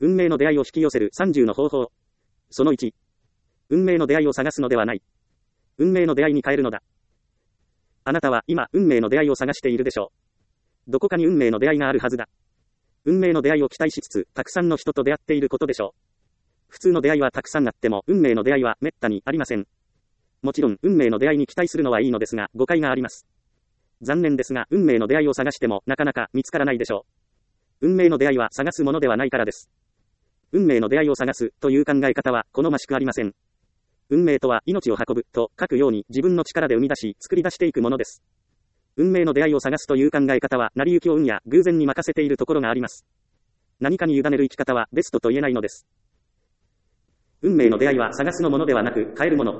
運命の出会いを引き寄せる30の方法。その1。運命の出会いを探すのではない。運命の出会いに変えるのだ。あなたは今、運命の出会いを探しているでしょう。どこかに運命の出会いがあるはずだ。運命の出会いを期待しつつ、たくさんの人と出会っていることでしょう。普通の出会いはたくさんあっても、運命の出会いは滅多にありません。もちろん、運命の出会いに期待するのはいいのですが、誤解があります。残念ですが、運命の出会いを探しても、なかなか見つからないでしょう。運命の出会いは探すものではないからです。運命の出会いを探すという考え方は好ましくありません。運命とは命を運ぶと書くように自分の力で生み出し作り出していくものです。運命の出会いを探すという考え方は成り行きを運や偶然に任せているところがあります。何かに委ねる生き方はベストと言えないのです。運命の出会いは探すのものではなく変えるもの。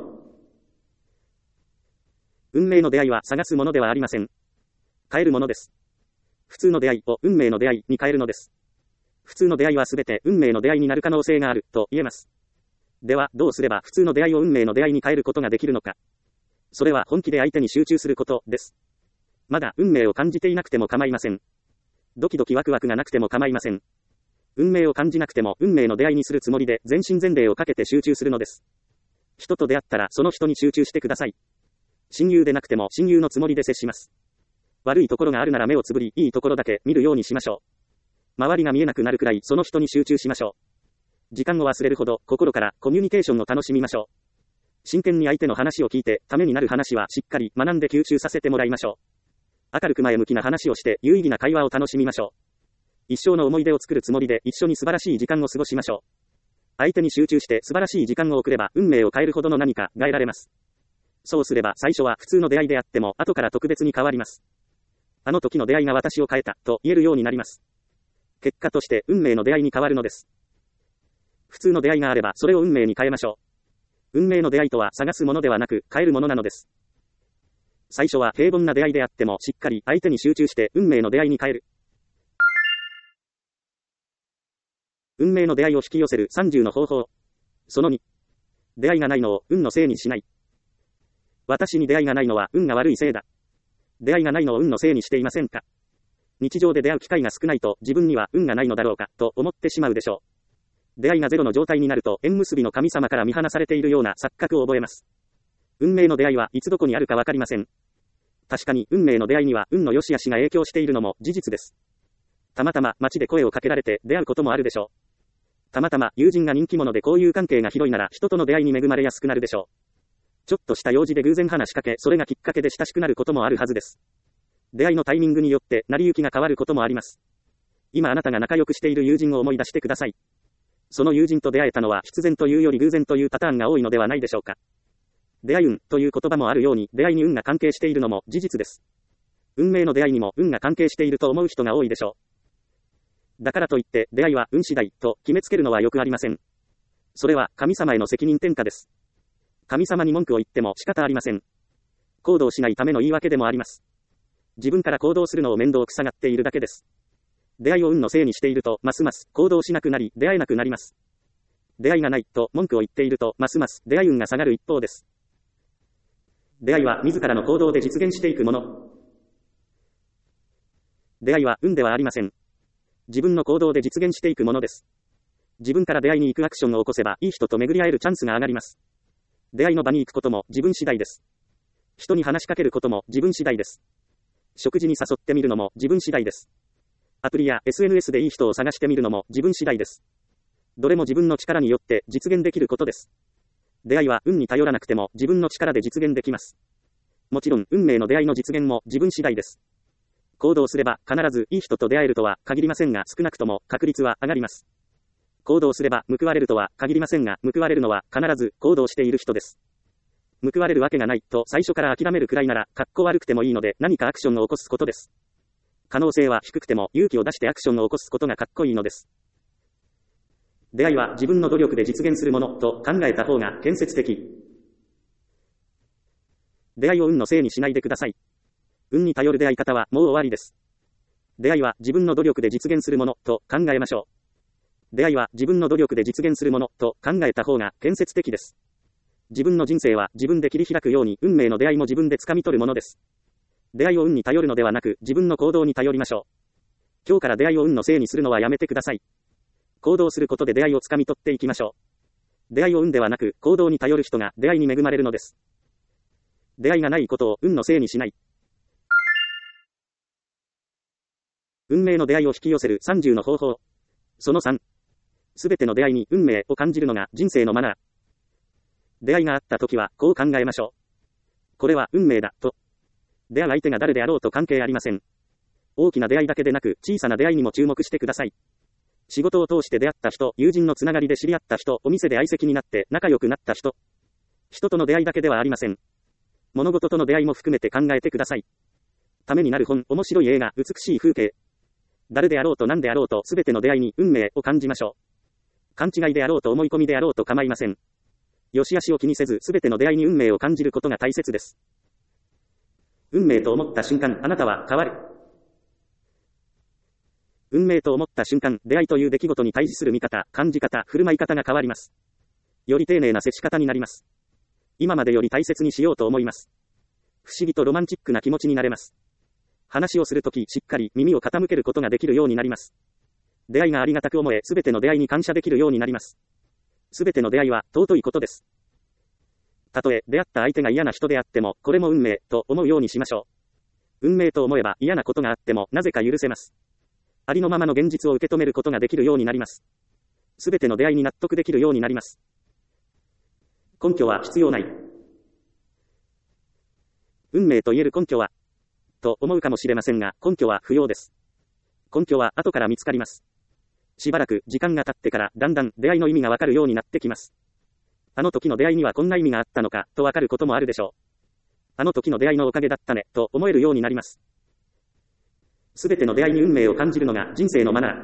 運命の出会いは探すものではありません。変えるものです。普通の出会いを運命の出会いに変えるのです。普通の出会いはすべて運命の出会いになる可能性があると言えます。では、どうすれば普通の出会いを運命の出会いに変えることができるのか。それは本気で相手に集中することです。まだ運命を感じていなくても構いません。ドキドキワクワクがなくても構いません。運命を感じなくても運命の出会いにするつもりで全身全霊をかけて集中するのです。人と出会ったらその人に集中してください。親友でなくても親友のつもりで接します。悪いところがあるなら目をつぶり、いいところだけ見るようにしましょう。周りが見えなくなるくらいその人に集中しましょう。時間を忘れるほど心からコミュニケーションを楽しみましょう。真剣に相手の話を聞いてためになる話はしっかり学んで吸収させてもらいましょう。明るく前向きな話をして有意義な会話を楽しみましょう。一生の思い出を作るつもりで一緒に素晴らしい時間を過ごしましょう。相手に集中して素晴らしい時間を送れば運命を変えるほどの何かが得られます。そうすれば最初は普通の出会いであっても後から特別に変わります。あの時の出会いが私を変えたと言えるようになります。結果として運命の出会いに変わるのです。普通の出会いがあればそれを運命に変えましょう。運命の出会いとは探すものではなく変えるものなのです。最初は平凡な出会いであってもしっかり相手に集中して運命の出会いに変える。運命の出会いを引き寄せる30の方法。その2。出会いがないのを運のせいにしない。私に出会いがないのは運が悪いせいだ。出会いがないのを運のせいにしていませんか？日常で出会う機会が少ないと自分には運がないのだろうかと思ってしまうでしょう。出会いがゼロの状態になると縁結びの神様から見放されているような錯覚を覚えます。運命の出会いはいつどこにあるかわかりません。確かに運命の出会いには運の良し悪しが影響しているのも事実です。たまたま街で声をかけられて出会うこともあるでしょう。たまたま友人が人気者で交友関係が広いなら人との出会いに恵まれやすくなるでしょう。ちょっとした用事で偶然話しかけ、それがきっかけで親しくなることもあるはずです。出会いのタイミングによって成り行きが変わることもあります。今あなたが仲良くしている友人を思い出してください。その友人と出会えたのは必然というより偶然というパターンが多いのではないでしょうか。出会い運という言葉もあるように出会いに運が関係しているのも事実です。運命の出会いにも運が関係していると思う人が多いでしょう。だからといって出会いは運次第と決めつけるのはよくありません。それは神様への責任転嫁です。神様に文句を言っても仕方ありません。行動しないための言い訳でもあります。自分から行動するのを面倒くさがっているだけです。出会いを運のせいにしているとますます行動しなくなり出会えなくなります。出会いがないと文句を言っているとますます出会い運が下がる一方です。出会いは自らの行動で実現していくもの。出会いは運ではありません。自分の行動で実現していくものです。自分から出会いに行くアクションを起こせばいい人と巡り合えるチャンスが上がります。出会いの場に行くことも自分次第です。人に話しかけることも自分次第です。食事に誘ってみるのも自分次第です。アプリや SNS でいい人を探してみるのも自分次第です。どれも自分の力によって実現できることです。出会いは運に頼らなくても自分の力で実現できます。もちろん運命の出会いの実現も自分次第です。行動すれば必ずいい人と出会えるとは限りませんが少なくとも確率は上がります。行動すれば報われるとは限りませんが報われるのは必ず行動している人です。報われるわけがないと最初から諦めるくらいなら格好悪くてもいいので何かアクションを起こすことです。可能性は低くても勇気を出してアクションを起こすことがかっこいいのです。出会いは自分の努力で実現するものと考えた方が建設的。出会いを運のせいにしないでください。運に頼る出会い方はもう終わりです。出会いは自分の努力で実現するものと考えましょう。出会いは自分の努力で実現するものと考えた方が建設的です。自分の人生は自分で切り開くように運命の出会いも自分で掴み取るものです。出会いを運に頼るのではなく自分の行動に頼りましょう。今日から出会いを運のせいにするのはやめてください。 行動することで出会いをつかみ取っていきましょう。出会いを運ではなく、行動に頼る人が出会いに恵まれるのです。出会いがないことを運のせいにしない。運命の出会いを引き寄せる30の方法。その3。すべての出会いに運命を感じるのが人生のマナー。出会いがあったときは、こう考えましょう。これは運命だ、と。出会う相手が誰であろうと関係ありません。大きな出会いだけでなく、小さな出会いにも注目してください。仕事を通して出会った人、友人のつながりで知り合った人、お店で相席になって仲良くなった人。人との出会いだけではありません。物事との出会いも含めて考えてください。ためになる本、面白い映画、美しい風景。誰であろうと何であろうとすべての出会いに運命を感じましょう。勘違いであろうと思い込みであろうと構いません。良し悪しを気にせずすべての出会いに運命を感じることが大切です。運命と思った瞬間、あなたは変わる。運命と思った瞬間、出会いという出来事に対峙する見方、感じ方、振る舞い方が変わります。より丁寧な接し方になります。今までより大切にしようと思います。不思議とロマンチックな気持ちになれます。話をするとき、しっかり耳を傾けることができるようになります。出会いがありがたく思え、すべての出会いに感謝できるようになります。すべての出会いは尊いことです。たとえ出会った相手が嫌な人であっても、これも運命と思うようにしましょう。運命と思えば嫌なことがあってもなぜか許せます。ありのままの現実を受け止めることができるようになります。すべての出会いに納得できるようになります。根拠は必要ない。運命と言える根拠はと思うかもしれませんが、根拠は不要です。根拠は後から見つかります。しばらく時間が経ってからだんだん出会いの意味がわかるようになってきます。あの時の出会いにはこんな意味があったのかとわかることもあるでしょう。あの時の出会いのおかげだったねと思えるようになります。すべての出会いに運命を感じるのが人生のマナー。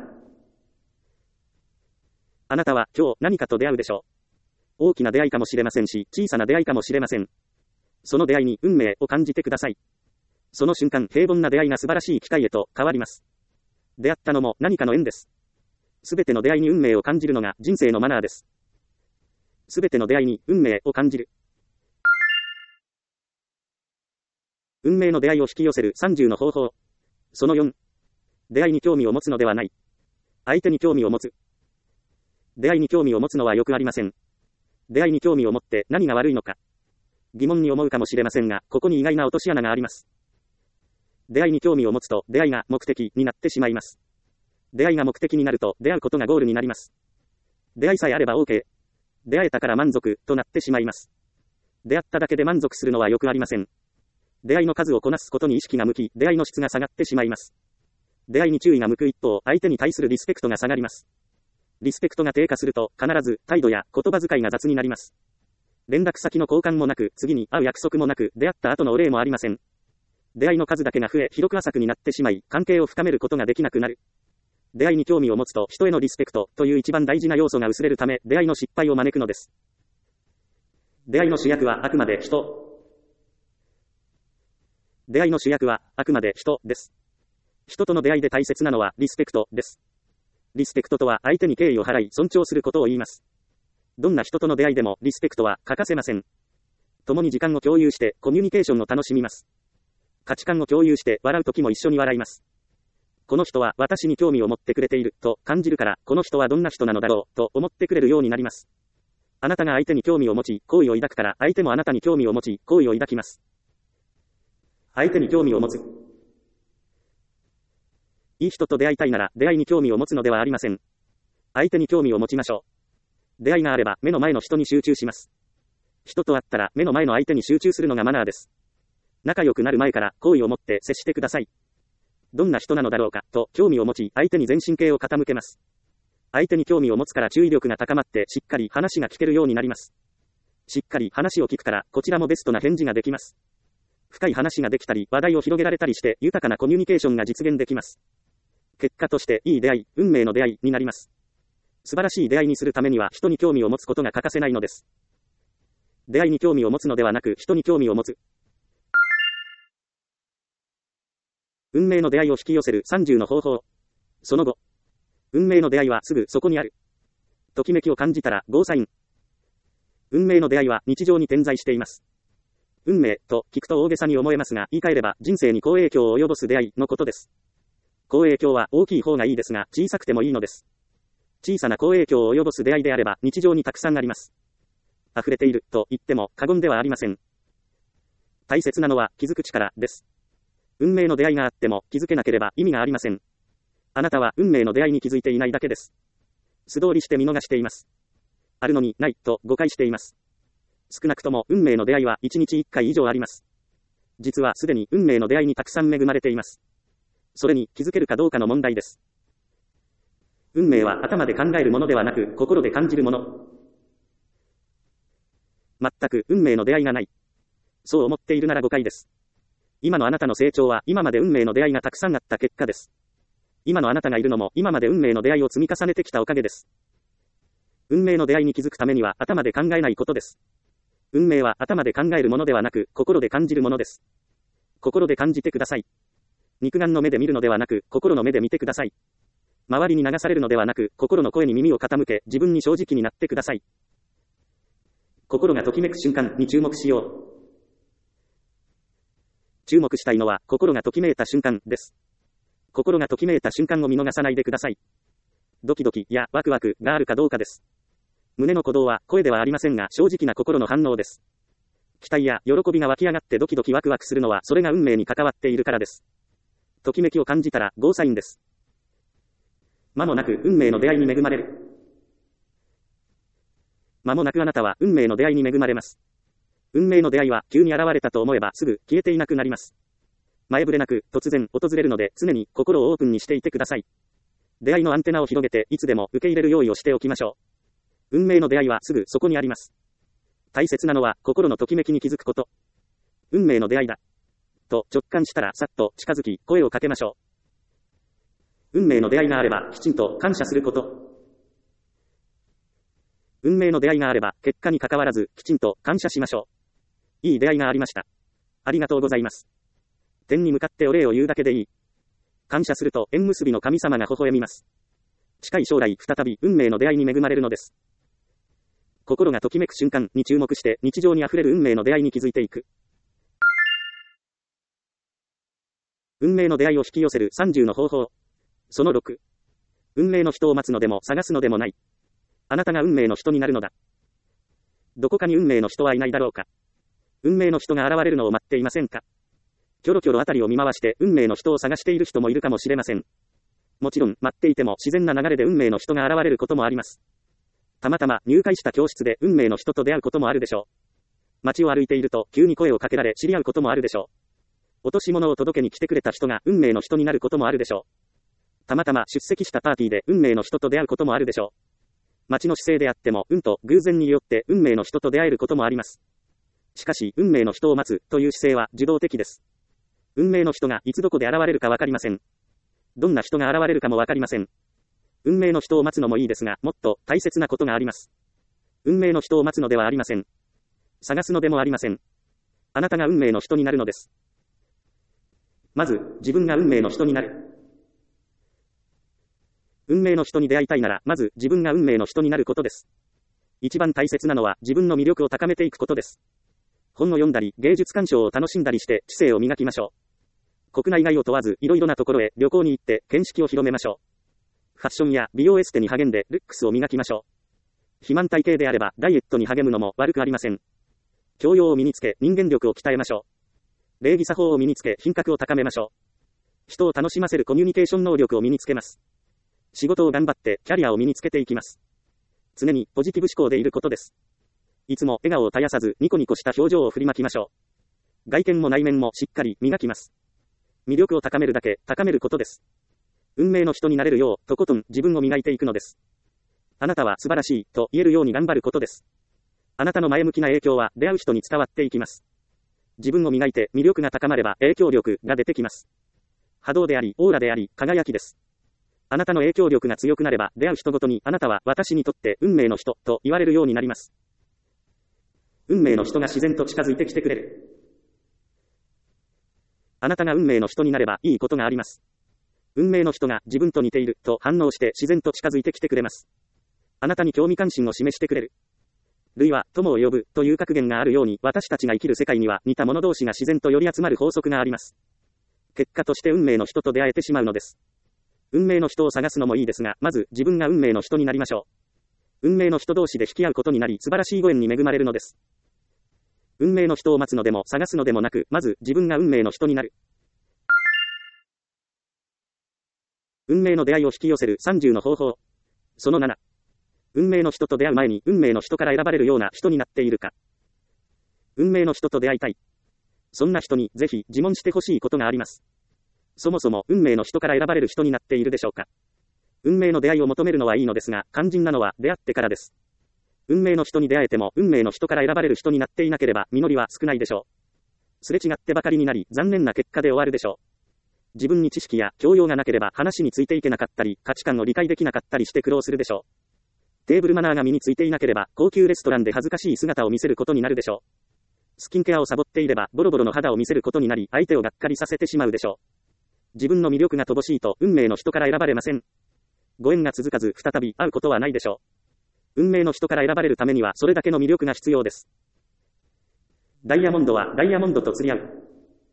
あなたは今日何かと出会うでしょう。大きな出会いかもしれませんし、小さな出会いかもしれません。その出会いに運命を感じてください。その瞬間、平凡な出会いが素晴らしい機会へと変わります。出会ったのも何かの縁です。すべての出会いに運命を感じるのが人生のマナーです。すべての出会いに運命を感じる。運命の出会いを引き寄せる30の方法。その4。出会いに興味を持つのではない。相手に興味を持つ。出会いに興味を持つのはよくありません。出会いに興味を持って何が悪いのか。疑問に思うかもしれませんが、ここに意外な落とし穴があります。出会いに興味を持つと出会いが目的になってしまいます。出会いが目的になると出会うことがゴールになります。出会いさえあれば OK。出会えたから満足となってしまいます。出会っただけで満足するのはよくありません。出会いの数をこなすことに意識が向き、出会いの質が下がってしまいます。出会いに注意が向く一方、相手に対するリスペクトが下がります。リスペクトが低下すると、必ず態度や言葉遣いが雑になります。連絡先の交換もなく、次に会う約束もなく、出会った後のお礼もありません。出会いの数だけが増え、広く浅くになってしまい、関係を深めることができなくなる。出会いに興味を持つと、人へのリスペクトという一番大事な要素が薄れるため、出会いの失敗を招くのです。出会いの主役はあくまで人。出会いの主役はあくまで人です。人との出会いで大切なのはリスペクトです。リスペクトとは相手に敬意を払い尊重することを言います。どんな人との出会いでもリスペクトは欠かせません。共に時間を共有してコミュニケーションを楽しみます。価値観を共有して笑う時も一緒に笑います。この人は私に興味を持ってくれていると感じるから、この人はどんな人なのだろうと思ってくれるようになります。あなたが相手に興味を持ち、好意を抱くから、相手もあなたに興味を持ち、好意を抱きます。相手に興味を持つ。いい人と出会いたいなら、出会いに興味を持つのではありません。相手に興味を持ちましょう。出会いがあれば、目の前の人に集中します。人と会ったら、目の前の相手に集中するのがマナーです。仲良くなる前から、好意を持って接してください。どんな人なのだろうか、と興味を持ち、相手に全神経を傾けます。相手に興味を持つから注意力が高まって、しっかり話が聞けるようになります。しっかり話を聞くから、こちらもベストな返事ができます。深い話ができたり、話題を広げられたりして、豊かなコミュニケーションが実現できます。結果として、いい出会い、運命の出会いになります。素晴らしい出会いにするためには、人に興味を持つことが欠かせないのです。出会いに興味を持つのではなく、人に興味を持つ。運命の出会いを引き寄せる30の方法。その後。運命の出会いはすぐそこにある。ときめきを感じたら、ゴーサイン。運命の出会いは日常に点在しています。運命と聞くと大げさに思えますが、言い換えれば人生に好影響を及ぼす出会いのことです。好影響は大きい方がいいですが、小さくてもいいのです。 小さな好影響を及ぼす出会いであれば日常にたくさんあります。溢れていると言っても過言ではありません。大切なのは気づく力です。運命の出会いがあっても気づけなければ意味がありません。あなたは運命の出会いに気づいていないだけです。素通りして見逃しています。あるのにないと誤解しています。少なくとも運命の出会いは1日1回以上あります。実はすでに運命の出会いにたくさん恵まれています。それに気づけるかどうかの問題です。運命は頭で考えるものではなく心で感じるもの。全く運命の出会いがない。そう思っているなら誤解です。今のあなたの成長は今まで運命の出会いがたくさんあった結果です。今のあなたがいるのも今まで運命の出会いを積み重ねてきたおかげです。運命の出会いに気づくためには頭で考えないことです。運命は頭で考えるものではなく心で感じるものです。心で感じてください。肉眼の目で見るのではなく心の目で見てください。周りに流されるのではなく心の声に耳を傾け自分に正直になってください。心がときめく瞬間に注目しよう。注目したいのは心がときめいた瞬間です。心がときめいた瞬間を見逃さないでください。ドキドキやワクワクがあるかどうかです。胸の鼓動は声ではありませんが正直な心の反応です。期待や喜びが湧き上がってドキドキワクワクするのはそれが運命に関わっているからです。ときめきを感じたらゴーサインです。間もなく運命の出会いに恵まれる。間もなくあなたは運命の出会いに恵まれます。運命の出会いは急に現れたと思えばすぐ消えていなくなります。前触れなく突然訪れるので常に心をオープンにしていてください。出会いのアンテナを広げていつでも受け入れる用意をしておきましょう。運命の出会いはすぐそこにあります。大切なのは心のときめきに気づくこと。運命の出会いだ。と直感したらさっと近づき声をかけましょう。運命の出会いがあればきちんと感謝すること。運命の出会いがあれば結果に関わらずきちんと感謝しましょう。いい出会いがありました。ありがとうございます。天に向かってお礼を言うだけでいい。感謝すると縁結びの神様が微笑みます。近い将来再び運命の出会いに恵まれるのです。心がときめく瞬間に注目して日常にあふれる運命の出会いに気づいていく。運命の出会いを引き寄せる30の方法。その6。運命の人を待つのでも探すのでもない。あなたが運命の人になるのだ。どこかに運命の人はいないだろうか。運命の人が現れるのを待っていませんか。キョロキョロあたりを見回して運命の人を探している人もいるかもしれません。もちろん待っていても自然な流れで運命の人が現れることもあります。たまたま入会した教室で運命の人と出会うこともあるでしょう。街を歩いていると急に声をかけられ知り合うこともあるでしょう。落とし物を届けに来てくれた人が運命の人になることもあるでしょう。たまたま出席したパーティーで運命の人と出会うこともあるでしょう。街の姿勢であっても運と偶然によって運命の人と出会えることもあります。しかし運命の人を待つという姿勢は受動的です。運命の人がいつどこで現れるかわかりません。どんな人が現れるかもわかりません。運命の人を待つのもいいですが、もっと大切なことがあります。運命の人を待つのではありません。探すのでもありません。あなたが運命の人になるのです。まず、自分が運命の人になる。運命の人に出会いたいなら、まず自分が運命の人になることです。一番大切なのは自分の魅力を高めていくことです。本を読んだり、芸術鑑賞を楽しんだりして知性を磨きましょう。国内外を問わずいろいろなところへ旅行に行って見識を広めましょう。ファッションや美容エステに励んでルックスを磨きましょう。肥満体型であればダイエットに励むのも悪くありません。教養を身につけ人間力を鍛えましょう。礼儀作法を身につけ品格を高めましょう。人を楽しませるコミュニケーション能力を身につけます。仕事を頑張ってキャリアを身につけていきます。常にポジティブ思考でいることです。いつも笑顔を絶やさずニコニコした表情を振りまきましょう。外見も内面もしっかり磨きます。魅力を高めるだけ高めることです。運命の人になれるようとことん自分を磨いていくのです。あなたは素晴らしいと言えるように頑張ることです。あなたの前向きな影響は出会う人に伝わっていきます。自分を磨いて魅力が高まれば影響力が出てきます。波動でありオーラであり輝きです。あなたの影響力が強くなれば出会う人ごとにあなたは私にとって運命の人と言われるようになります。運命の人が自然と近づいてきてくれる。あなたが運命の人になればいいことがあります。運命の人が自分と似ていると反応して自然と近づいてきてくれます。あなたに興味関心を示してくれる。類は友を呼ぶという格言があるように私たちが生きる世界には似た者同士が自然と寄り集まる法則があります。結果として運命の人と出会えてしまうのです。 運命の人を探すのもいいですが、まず自分が運命の人になりましょう。運命の人同士で引き合うことになり、素晴らしいご縁に恵まれるのです。運命の人を待つのでも探すのでもなく、まず自分が運命の人になる。運命の出会いを引き寄せる30の方法。その7。運命の人と出会う前に運命の人から選ばれるような人になっているか。運命の人と出会いたい。そんな人にぜひ自問してほしいことがあります。そもそも運命の人から選ばれる人になっているでしょうか。運命の出会いを求めるのはいいのですが、肝心なのは出会ってからです。運命の人に出会えても運命の人から選ばれる人になっていなければ実りは少ないでしょう。すれ違ってばかりになり残念な結果で終わるでしょう。自分に知識や教養がなければ話についていけなかったり、価値観を理解できなかったりして苦労するでしょう。テーブルマナーが身についていなければ、高級レストランで恥ずかしい姿を見せることになるでしょう。スキンケアをサボっていれば、ボロボロの肌を見せることになり、相手をがっかりさせてしまうでしょう。自分の魅力が乏しいと、運命の人から選ばれません。ご縁が続かず、再び会うことはないでしょう。運命の人から選ばれるためには、それだけの魅力が必要です。ダイヤモンドはダイヤモンドと釣り合う。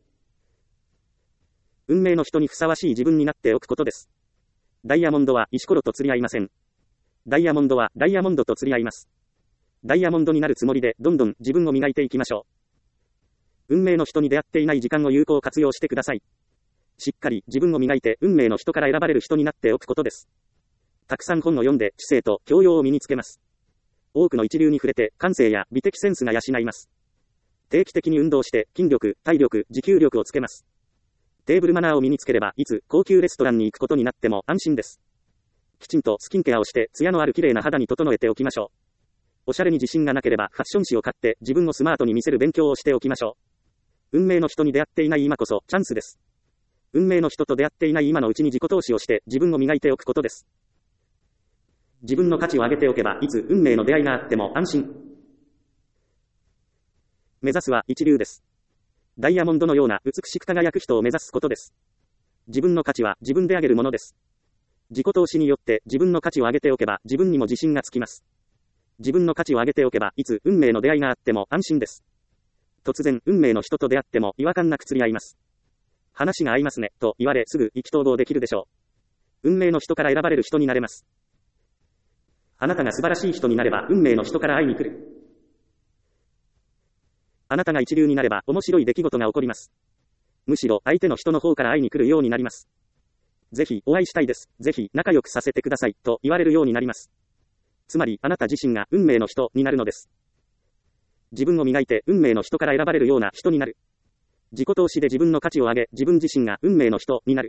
運命の人にふさわしい自分になっておくことです。ダイヤモンドは石ころと釣り合いません。ダイヤモンドはダイヤモンドと釣り合います。ダイヤモンドになるつもりでどんどん自分を磨いていきましょう。運命の人に出会っていない時間を有効活用してください。しっかり自分を磨いて運命の人から選ばれる人になっておくことです。たくさん本を読んで知性と教養を身につけます。多くの一流に触れて感性や美的センスが養います。定期的に運動して筋力、体力、持久力をつけます。テーブルマナーを身につければ、いつ高級レストランに行くことになっても安心です。きちんとスキンケアをして、艶のある綺麗な肌に整えておきましょう。おしゃれに自信がなければ、ファッション誌を買って、自分をスマートに見せる勉強をしておきましょう。運命の人に出会っていない今こそ、チャンスです。運命の人と出会っていない今のうちに自己投資をして、自分を磨いておくことです。自分の価値を上げておけば、いつ運命の出会いがあっても安心。目指すは一流です。ダイヤモンドのような美しく輝く人を目指すことです。自分の価値は自分で上げるものです。自己投資によって自分の価値を上げておけば自分にも自信がつきます。自分の価値を上げておけばいつ運命の出会いがあっても安心です。突然運命の人と出会っても違和感なく釣り合います。話が合いますねと言われすぐ意気投合できるでしょう。運命の人から選ばれる人になれます。あなたが素晴らしい人になれば運命の人から会いに来る。あなたが一流になれば面白い出来事が起こります。むしろ相手の人の方から会いに来るようになります。ぜひお会いしたいです。ぜひ仲良くさせてくださいと言われるようになります。つまりあなた自身が運命の人になるのです。自分を磨いて運命の人から選ばれるような人になる。自己投資で自分の価値を上げ、自分自身が運命の人になる。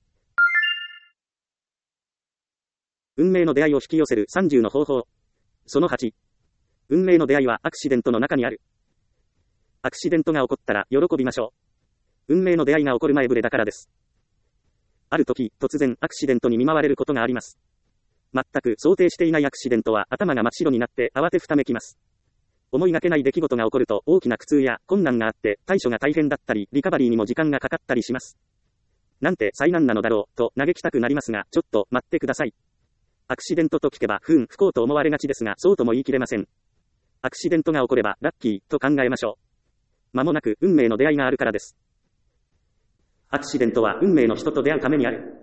運命の出会いを引き寄せる30の方法。その8。運命の出会いはアクシデントの中にある。アクシデントが起こったら喜びましょう。運命の出会いが起こる前触れだからです。ある時、突然アクシデントに見舞われることがあります。全く想定していないアクシデントは頭が真っ白になって慌てふためきます。思いがけない出来事が起こると大きな苦痛や困難があって対処が大変だったりリカバリーにも時間がかかったりします。なんて災難なのだろうと嘆きたくなりますが、ちょっと待ってください。アクシデントと聞けば不幸と思われがちですが、そうとも言い切れません。アクシデントが起こればラッキーと考えましょう。間もなく運命の出会いがあるからです。アクシデントは運命の人と出会うためにある。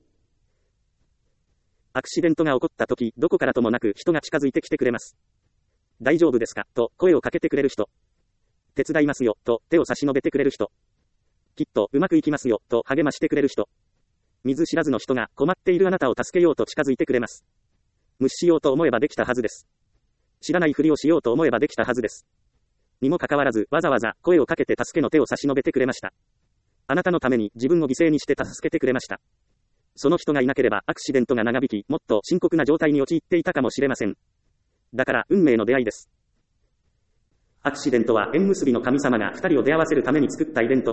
アクシデントが起こった時、どこからともなく人が近づいてきてくれます。大丈夫ですかと声をかけてくれる人。手伝いますよと手を差し伸べてくれる人。きっとうまくいきますよと励ましてくれる人。見ず知らずの人が困っているあなたを助けようと近づいてくれます。無視しようと思えばできたはずです。知らないふりをしようと思えばできたはずです。にもかかわらず、わざわざ声をかけて助けの手を差し伸べてくれました。あなたのために自分を犠牲にして助けてくれました。その人がいなければアクシデントが長引き、もっと深刻な状態に陥っていたかもしれません。だから運命の出会いです。アクシデントは縁結びの神様が二人を出会わせるために作ったイベント。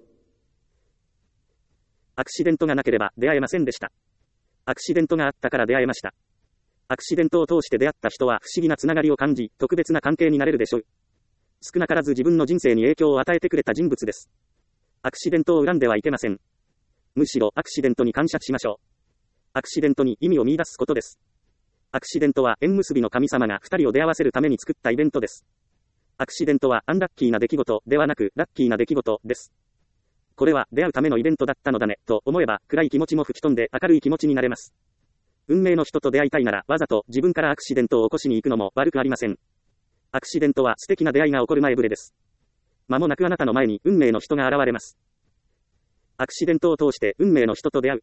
アクシデントがなければ出会えませんでした。アクシデントがあったから出会えました。アクシデントを通して出会った人は不思議なつながりを感じ、特別な関係になれるでしょう。少なからず自分の人生に影響を与えてくれた人物です。アクシデントを恨んではいけません。むしろアクシデントに感謝しましょう。アクシデントに意味を見出すことです。アクシデントは縁結びの神様が二人を出会わせるために作ったイベントです。アクシデントはアンラッキーな出来事ではなくラッキーな出来事です。 これは出会うためのイベントだったのだね、と思えば暗い気持ちも吹き飛んで明るい気持ちになれます。運命の人と出会いたいならわざと自分からアクシデントを起こしに行くのも悪くありません。アクシデントは素敵な出会いが起こる前触れです。間もなくあなたの前に運命の人が現れます。アクシデントを通して運命の人と出会う。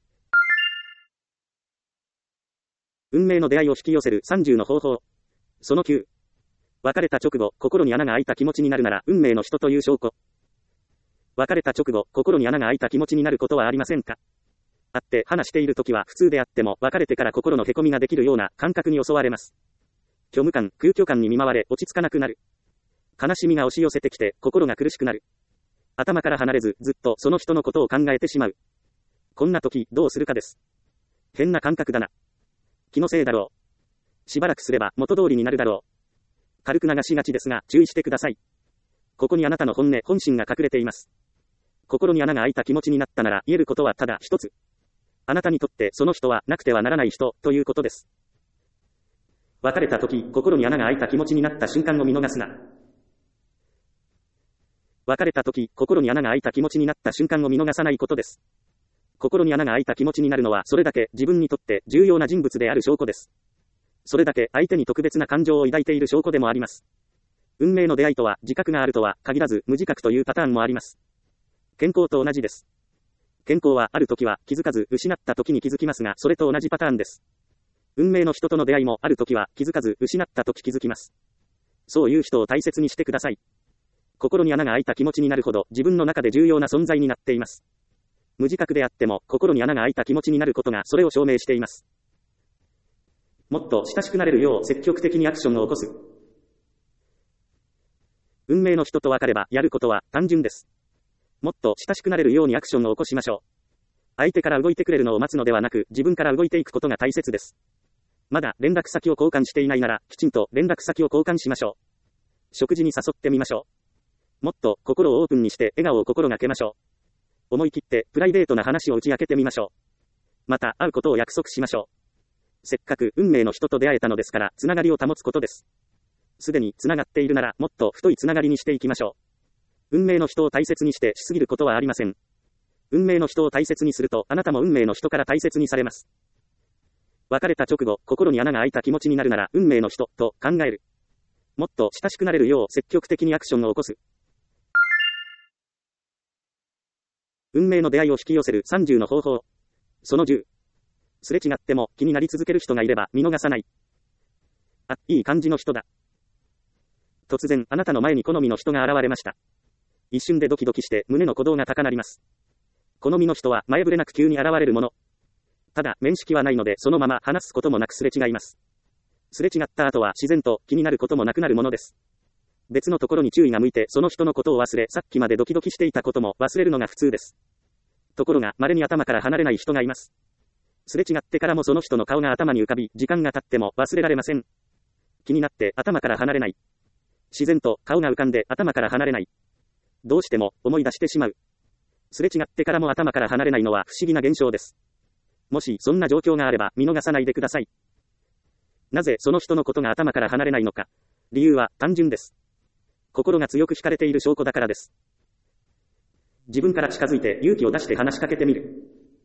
運命の出会いを引き寄せる30の方法。その9。別れた直後、心に穴が開いた気持ちになるなら運命の人という証拠。別れた直後、心に穴が開いた気持ちになることはありませんか？会って話しているときは普通であっても別れてから心の凹みができるような感覚に襲われます。虚無感、空虚感に見舞われ落ち着かなくなる。悲しみが押し寄せてきて心が苦しくなる。頭から離れずずっとその人のことを考えてしまう。こんな時どうするかです。変な感覚だな。気のせいだろう。しばらくすれば元通りになるだろう。軽く流しがちですが注意してください。ここにあなたの本音、本心が隠れています。心に穴が開いた気持ちになったなら言えることはただ一つ。あなたにとってその人はなくてはならない人ということです。別れた時、心に穴が開いた気持ちになった瞬間を見逃すな。別れた時、心に穴が開いた気持ちになった瞬間を見逃さないことです。心に穴が開いた気持ちになるのはそれだけ自分にとって重要な人物である証拠です。それだけ相手に特別な感情を抱いている証拠でもあります。運命の出会いとは自覚があるとは限らず無自覚というパターンもあります。健康と同じです。健康はある時は気づかず失った時に気づきますが、それと同じパターンです。運命の人との出会いもある時は気づかず失った時気づきます。そういう人を大切にしてください。心に穴が開いた気持ちになるほど自分の中で重要な存在になっています。無自覚であっても心に穴が開いた気持ちになることがそれを証明しています。もっと親しくなれるよう積極的にアクションを起こす。運命の人と別ればやることは単純です。もっと親しくなれるようにアクションを起こしましょう。相手から動いてくれるのを待つのではなく自分から動いていくことが大切です。まだ連絡先を交換していないならきちんと連絡先を交換しましょう。食事に誘ってみましょう。もっと心をオープンにして笑顔を心がけましょう。思い切ってプライベートな話を打ち明けてみましょう。また会うことを約束しましょう。せっかく運命の人と出会えたのですからつながりを保つことです。すでにつながっているならもっと太いつながりにしていきましょう。運命の人を大切にしてしすぎることはありません。運命の人を大切にするとあなたも運命の人から大切にされます。別れた直後、心に穴が開いた気持ちになるなら運命の人と考える。もっと親しくなれるよう積極的にアクションを起こす。運命の出会いを引き寄せる30の方法。その10。すれ違っても気になり続ける人がいれば見逃さない。あ、いい感じの人だ。突然あなたの前に好みの人が現れました。一瞬でドキドキして胸の鼓動が高鳴ります。好みの人は前触れなく急に現れるもの。ただ面識はないのでそのまま話すこともなくすれ違います。すれ違った後は自然と気になることもなくなるものです。別のところに注意が向いてその人のことを忘れさっきまでドキドキしていたことも忘れるのが普通です。ところが稀に頭から離れない人がいます。すれ違ってからもその人の顔が頭に浮かび時間が経っても忘れられません。気になって頭から離れない。自然と顔が浮かんで頭から離れない。どうしても思い出してしまう。すれ違ってからも頭から離れないのは不思議な現象です。もしそんな状況があれば見逃さないでください。なぜその人のことが頭から離れないのか。理由は単純です。心が強く惹かれている証拠だからです。自分から近づいて勇気を出して話しかけてみる。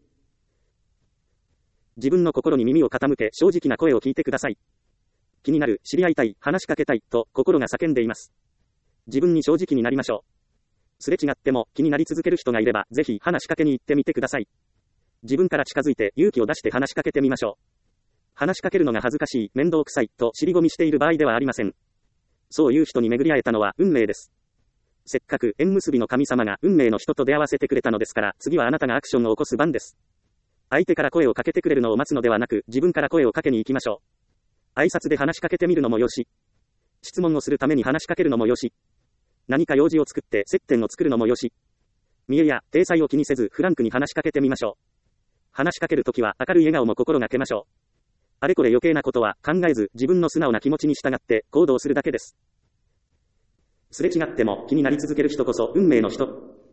自分の心に耳を傾け正直な声を聞いてください。気になる、知り合いたい、話しかけたいと心が叫んでいます。自分に正直になりましょう。すれ違っても気になり続ける人がいればぜひ話しかけに行ってみてください。自分から近づいて勇気を出して話しかけてみましょう。話しかけるのが恥ずかしい、面倒くさいと尻込みしている場合ではありません。そういう人に巡り会えたのは運命です。せっかく縁結びの神様が運命の人と出会わせてくれたのですから次はあなたがアクションを起こす番です。相手から声をかけてくれるのを待つのではなく自分から声をかけに行きましょう。挨拶で話しかけてみるのもよし。質問をするために話しかけるのもよし。何か用事を作って接点を作るのもよし。見栄や体裁を気にせずフランクに話しかけてみましょう。話しかけるときは明るい笑顔も心がけましょう。あれこれ余計なことは考えず自分の素直な気持ちに従って行動するだけです。すれ違っても気になり続ける人こそ運命の人。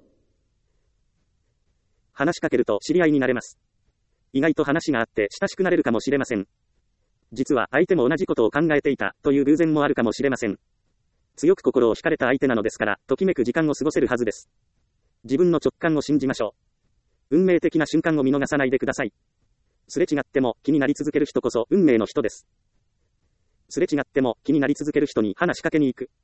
話しかけると知り合いになれます。意外と話があって親しくなれるかもしれません。実は相手も同じことを考えていたという偶然もあるかもしれません。強く心を惹かれた相手なのですから、ときめく時間を過ごせるはずです。 自分の直感を信じましょう。運命的な瞬間を見逃さないでください。すれ違っても気になり続ける人こそ運命の人です。すれ違っても気になり続ける人に話しかけに行く。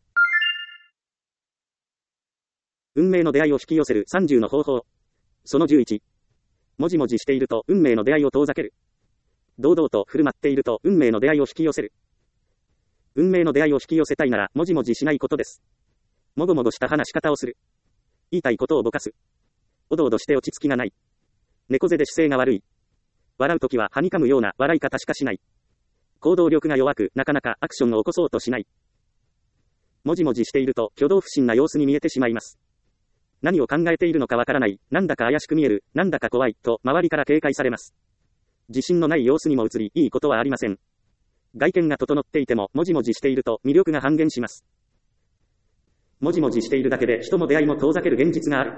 運命の出会いを引き寄せる30の方法。その11。もじもじしていると運命の出会いを遠ざける。堂々と振る舞っていると運命の出会いを引き寄せる。運命の出会いを引き寄せたいならもじもじしないことです。もごもごした話し方をする。言いたいことをぼかす。おどおどして落ち着きがない。猫背で姿勢が悪い。笑うときははにかむような笑い方しかしない。行動力が弱くなかなかアクションを起こそうとしない。もじもじしていると挙動不審な様子に見えてしまいます。何を考えているのかわからない、なんだか怪しく見える、なんだか怖い、と周りから警戒されます。自信のない様子にも映り、いいことはありません。外見が整っていても、もじもじしていると魅力が半減します。もじもじしているだけで人も出会いも遠ざける現実がある。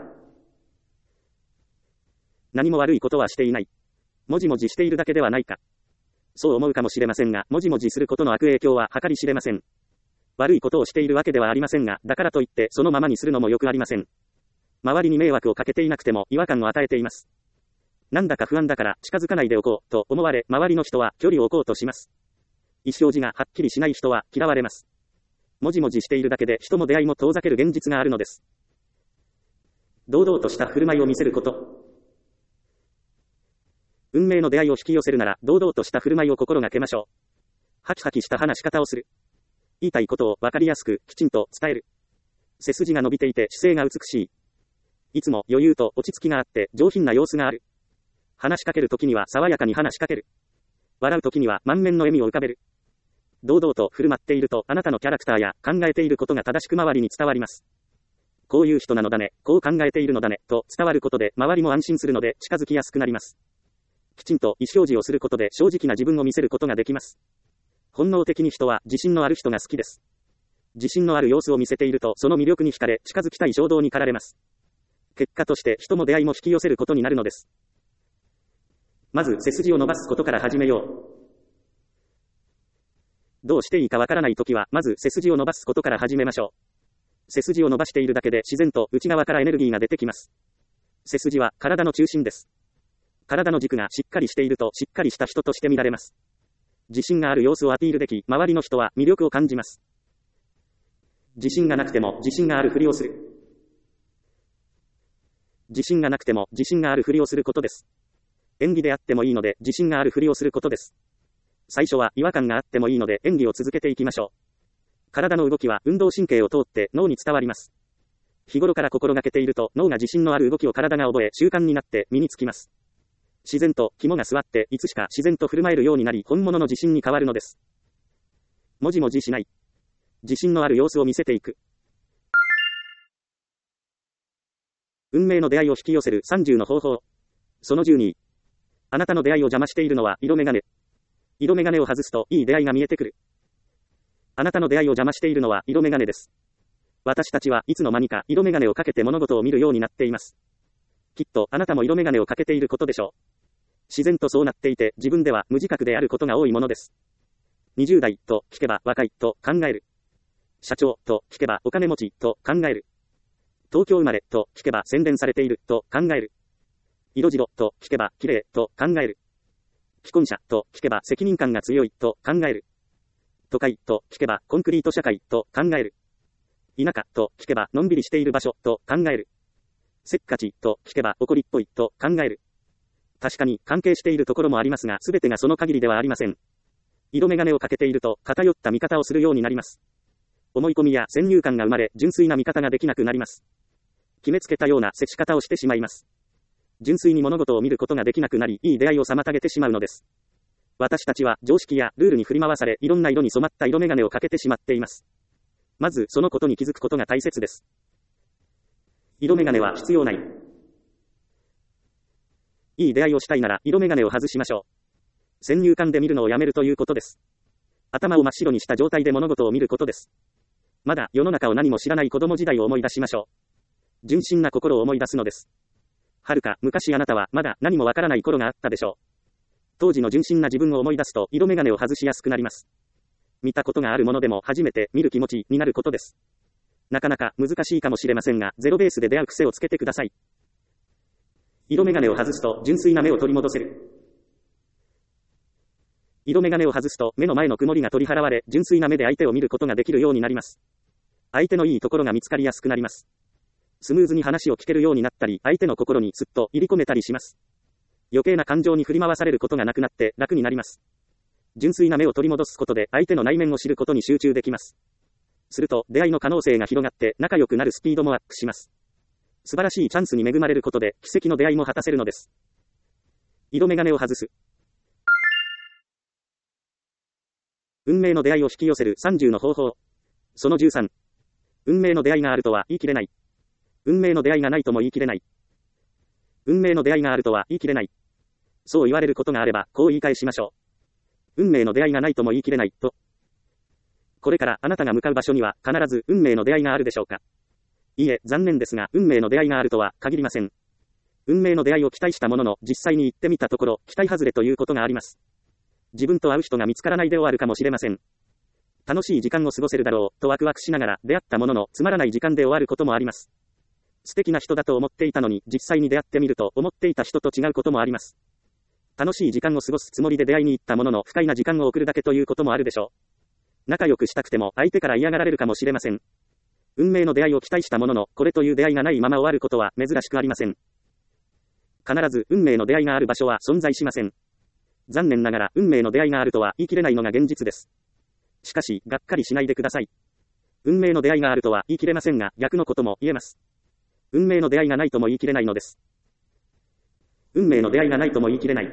何も悪いことはしていない。もじもじしているだけではないか。そう思うかもしれませんが、もじもじすることの悪影響は計り知れません。悪いことをしているわけではありませんが、だからといってそのままにするのもよくありません。周りに迷惑をかけていなくても違和感を与えています。なんだか不安だから近づかないでおこうと思われ、周りの人は距離を置こうとします。意思表示がはっきりしない人は嫌われます。もじもじしているだけで人も出会いも遠ざける現実があるのです。堂々とした振る舞いを見せること。運命の出会いを引き寄せるなら、堂々とした振る舞いを心がけましょう。ハキハキした話し方をする。言いたいことを分かりやすく、きちんと伝える。背筋が伸びていて姿勢が美しい。いつも余裕と落ち着きがあって上品な様子がある。話しかけるときには爽やかに話しかける。笑うときには満面の笑みを浮かべる。堂々と振る舞っているとあなたのキャラクターや考えていることが正しく周りに伝わります。こういう人なのだね、こう考えているのだね、と伝わることで周りも安心するので近づきやすくなります。きちんと意思表示をすることで正直な自分を見せることができます。本能的に人は自信のある人が好きです。自信のある様子を見せているとその魅力に惹かれ近づきたい衝動に駆られます。結果として人も出会いも引き寄せることになるのです。まず背筋を伸ばすことから始めよう。どうしていいかわからないときは、まず背筋を伸ばすことから始めましょう。背筋を伸ばしているだけで自然と内側からエネルギーが出てきます。背筋は体の中心です。体の軸がしっかりしているとしっかりした人として見られます。自信がある様子をアピールでき、周りの人は魅力を感じます。自信がなくても自信があるふりをする。自信がなくても自信があるふりをすることです。演技であってもいいので自信があるふりをすることです。最初は違和感があってもいいので演技を続けていきましょう。体の動きは運動神経を通って脳に伝わります。日頃から心がけていると脳が自信のある動きを体が覚え習慣になって身につきます。自然と肝が据わっていつしか自然と振る舞えるようになり本物の自信に変わるのです。もじもじしない。自信のある様子を見せていく。運命の出会いを引き寄せる30の方法。その12。あなたの出会いを邪魔しているのは色眼鏡。色眼鏡を外すといい出会いが見えてくる。あなたの出会いを邪魔しているのは色眼鏡です。私たちはいつの間にか色眼鏡をかけて物事を見るようになっています。きっとあなたも色眼鏡をかけていることでしょう。自然とそうなっていて自分では無自覚であることが多いものです。20代と聞けば若いと考える。社長と聞けばお金持ちと考える。東京生まれと聞けば洗練されていると考える。色白と聞けば綺麗と考える。既婚者と聞けば責任感が強いと考える。都会と聞けばコンクリート社会と考える。田舎と聞けばのんびりしている場所と考える。せっかちと聞けば怒りっぽいと考える。確かに関係しているところもありますが全てがその限りではありません。色眼鏡をかけていると偏った見方をするようになります。思い込みや先入観が生まれ純粋な見方ができなくなります。決めつけたような接し方をしてしまいます。純粋に物事を見ることができなくなり、いい出会いを妨げてしまうのです。私たちは常識やルールに振り回され、いろんな色に染まった色眼鏡をかけてしまっています。まずそのことに気づくことが大切です。色眼鏡は必要ない。いい出会いをしたいなら色眼鏡を外しましょう。先入観で見るのをやめるということです。頭を真っ白にした状態で物事を見ることです。まだ世の中を何も知らない子供時代を思い出しましょう。純真な心を思い出すのです。はるか昔あなたはまだ何もわからない頃があったでしょう。当時の純真な自分を思い出すと色眼鏡を外しやすくなります。見たことがあるものでも初めて見る気持ちになることです。 なかなか難しいかもしれませんが、ゼロベースで出会う癖をつけてください。色眼鏡を外すと純粋な目を取り戻せる。色眼鏡を外すと目の前の曇りが取り払われ、純粋な目で相手を見ることができるようになります。相手のいいところが見つかりやすくなります。スムーズに話を聞けるようになったり、相手の心にすっと入り込めたりします。余計な感情に振り回されることがなくなって楽になります。純粋な目を取り戻すことで相手の内面を知ることに集中できます。すると出会いの可能性が広がって仲良くなるスピードもアップします。素晴らしいチャンスに恵まれることで奇跡の出会いも果たせるのです。色眼鏡を外す。運命の出会いを引き寄せる30の方法。その13。運命の出会いがあるとは言い切れない。運命の出会いがないとも言い切れない。運命の出会いがあるとは言い切れない。そう言われることがあれば、こう言い返しましょう。運命の出会いがないとも言い切れない、と。これからあなたが向かう場所には必ず運命の出会いがあるでしょうか。いいえ、残念ですが、運命の出会いがあるとは限りません。運命の出会いを期待したものの、実際に行ってみたところ、期待外れということがあります。自分と会う人が見つからないで終わるかもしれません。楽しい時間を過ごせるだろう、とワクワクしながら出会ったものの、つまらない時間で終わることもあります。素敵な人だと思っていたのに、実際に出会ってみると、思っていた人と違うこともあります。楽しい時間を過ごすつもりで出会いに行ったものの、不快な時間を送るだけということもあるでしょう。仲良くしたくても、相手から嫌がられるかもしれません。運命の出会いを期待したものの、これという出会いがないまま終わることは珍しくありません。必ず運命の出会いがある場所は存在しません。残念ながら運命の出会いがあるとは言い切れないのが現実です。しかし、がっかりしないでください。運命の出会いがあるとは言い切れませんが、逆のことも言えます。運命の出会いがないとも言い切れないのです。運命の出会いがないとも言い切れない。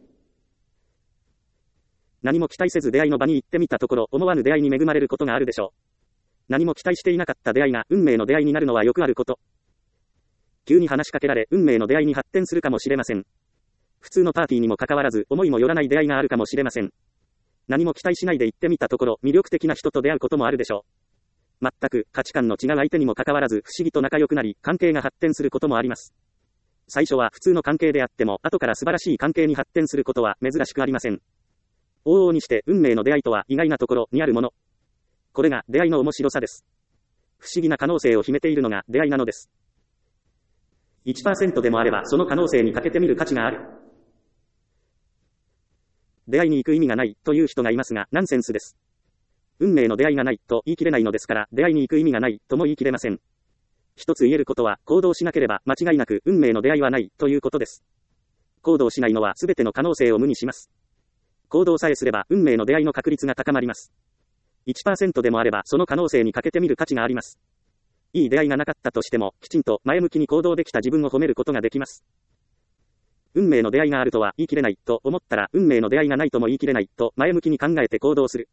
何も期待せず出会いの場に行ってみたところ、思わぬ出会いに恵まれることがあるでしょう。何も期待していなかった出会いが運命の出会いになるのはよくあること。急に話しかけられ、運命の出会いに発展するかもしれません。普通のパーティーにもかかわらず、思いもよらない出会いがあるかもしれません。何も期待しないで行ってみたところ、魅力的な人と出会うこともあるでしょう。全く価値観の違う相手にもかかわらず、不思議と仲良くなり、関係が発展することもあります。最初は普通の関係であっても、後から素晴らしい関係に発展することは珍しくありません。往々にして運命の出会いとは意外なところにあるもの。これが出会いの面白さです。不思議な可能性を秘めているのが出会いなのです。1% でもあればその可能性にかけてみる価値がある。出会いに行く意味がないという人がいますが、ナンセンスです。運命の出会いがないと言い切れないのですから、出会いに行く意味がないとも言い切れません。一つ言えることは、行動しなければ間違いなく運命の出会いはないということです。行動しないのは全ての可能性を無にします。行動さえすれば運命の出会いの確率が高まります。1% でもあればその可能性にかけてみる価値があります。いい出会いがなかったとしても、きちんと前向きに行動できた自分を褒めることができます。運命の出会いがあるとは言い切れないと思ったら、運命の出会いがないとも言い切れないと前向きに考えて行動する。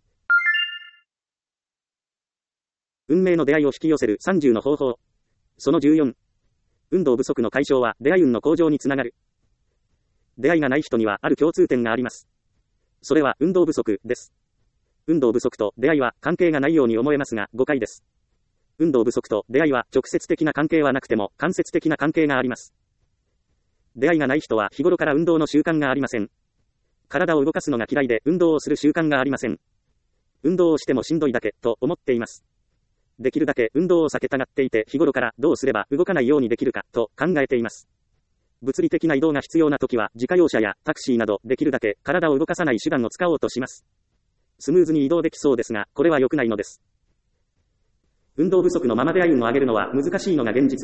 運命の出会いを引き寄せる30の方法。その14。運動不足の解消は出会い運の向上につながる。出会いがない人にはある共通点があります。それは運動不足です。運動不足と出会いは関係がないように思えますが、誤解です。運動不足と出会いは直接的な関係はなくても間接的な関係があります。出会いがない人は日頃から運動の習慣がありません。体を動かすのが嫌いで運動をする習慣がありません。運動をしてもしんどいだけと思っています。できるだけ運動を避けたがっていて、日頃からどうすれば動かないようにできるかと考えています。物理的な移動が必要な時は自家用車やタクシーなどできるだけ体を動かさない手段を使おうとします。スムーズに移動できそうですが、これは良くないのです。運動不足のまま出会い運を上げるのは難しいのが現実。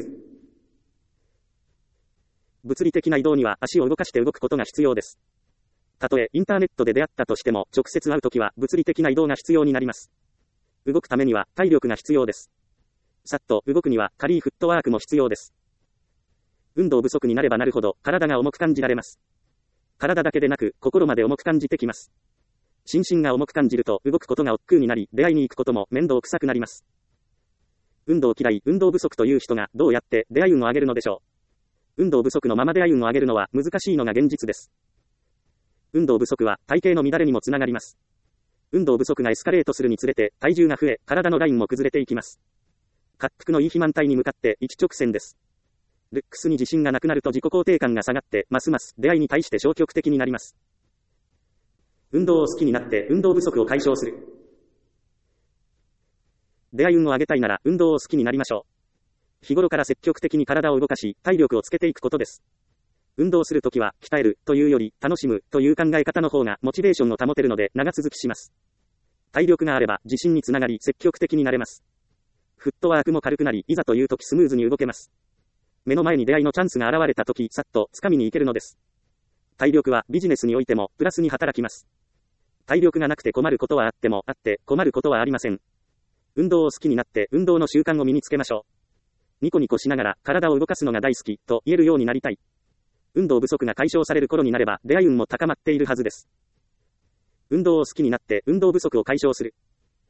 物理的な移動には足を動かして動くことが必要です。たとえインターネットで出会ったとしても、直接会うときは物理的な移動が必要になります。動くためには体力が必要です。さっと動くには軽いフットワークも必要です。運動不足になればなるほど体が重く感じられます。体だけでなく心まで重く感じてきます。心身が重く感じると動くことが億劫になり、出会いに行くことも面倒くさくなります。運動嫌い、運動不足という人がどうやって出会い運を上げるのでしょう。運動不足のまま出会い運を上げるのは難しいのが現実です。運動不足は体型の乱れにもつながります。運動不足がエスカレートするにつれて体重が増え、体のラインも崩れていきます。滑腹のいい肥満体に向かって一直線です。ルックスに自信がなくなると自己肯定感が下がって、ますます出会いに対して消極的になります。運動を好きになって運動不足を解消する。 出会い運を上げたいなら運動を好きになりましょう。日頃から積極的に体を動かし、体力をつけていくことです。運動するときは、鍛えるというより、楽しむという考え方の方がモチベーションを保てるので長続きします。体力があれば自信につながり積極的になれます。フットワークも軽くなり、いざというときスムーズに動けます。目の前に出会いのチャンスが現れたとき、さっと掴みに行けるのです。体力はビジネスにおいてもプラスに働きます。体力がなくて困ることはあっても、あって困ることはありません。運動を好きになって運動の習慣を身につけましょう。ニコニコしながら体を動かすのが大好きと言えるようになりたい。運動不足が解消される頃になれば出会い運も高まっているはずです。運動を好きになって運動不足を解消する。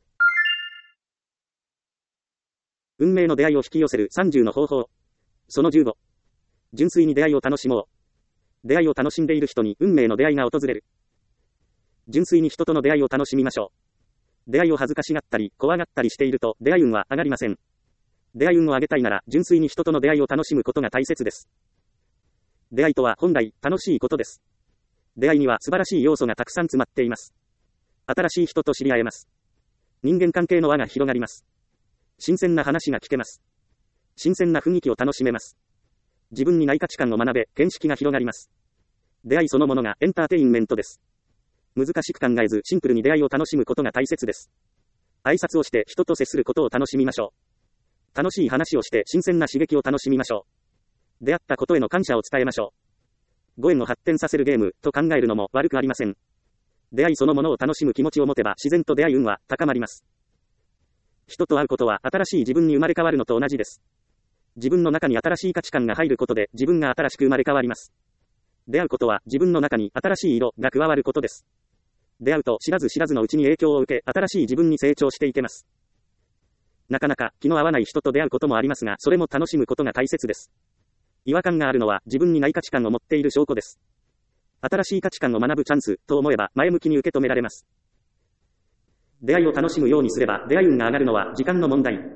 運命の出会いを引き寄せる30の方法。その15。純粋に出会いを楽しもう。出会いを楽しんでいる人に運命の出会いが訪れる。純粋に人との出会いを楽しみましょう。出会いを恥ずかしがったり怖がったりしていると出会い運は上がりません。出会い運を上げたいなら純粋に人との出会いを楽しむことが大切です。出会いとは本来楽しいことです。出会いには素晴らしい要素がたくさん詰まっています。新しい人と知り合えます。人間関係の輪が広がります。新鮮な話が聞けます。新鮮な雰囲気を楽しめます。自分にない価値観を学べ、見識が広がります。出会いそのものがエンターテインメントです。難しく考えずシンプルに出会いを楽しむことが大切です。挨拶をして人と接することを楽しみましょう。楽しい話をして新鮮な刺激を楽しみましょう。出会ったことへの感謝を伝えましょう。ご縁を発展させるゲームと考えるのも悪くありません。出会いそのものを楽しむ気持ちを持てば自然と出会い運は高まります。人と会うことは新しい自分に生まれ変わるのと同じです。自分の中に新しい価値観が入ることで自分が新しく生まれ変わります。出会うことは自分の中に新しい色が加わることです。出会うと知らず知らずのうちに影響を受け新しい自分に成長していけます。なかなか気の合わない人と出会うこともありますが、それも楽しむことが大切です。違和感があるのは自分にない価値観を持っている証拠です。新しい価値観を学ぶチャンスと思えば前向きに受け止められます。出会いを楽しむようにすれば出会い運が上がるのは時間の問題。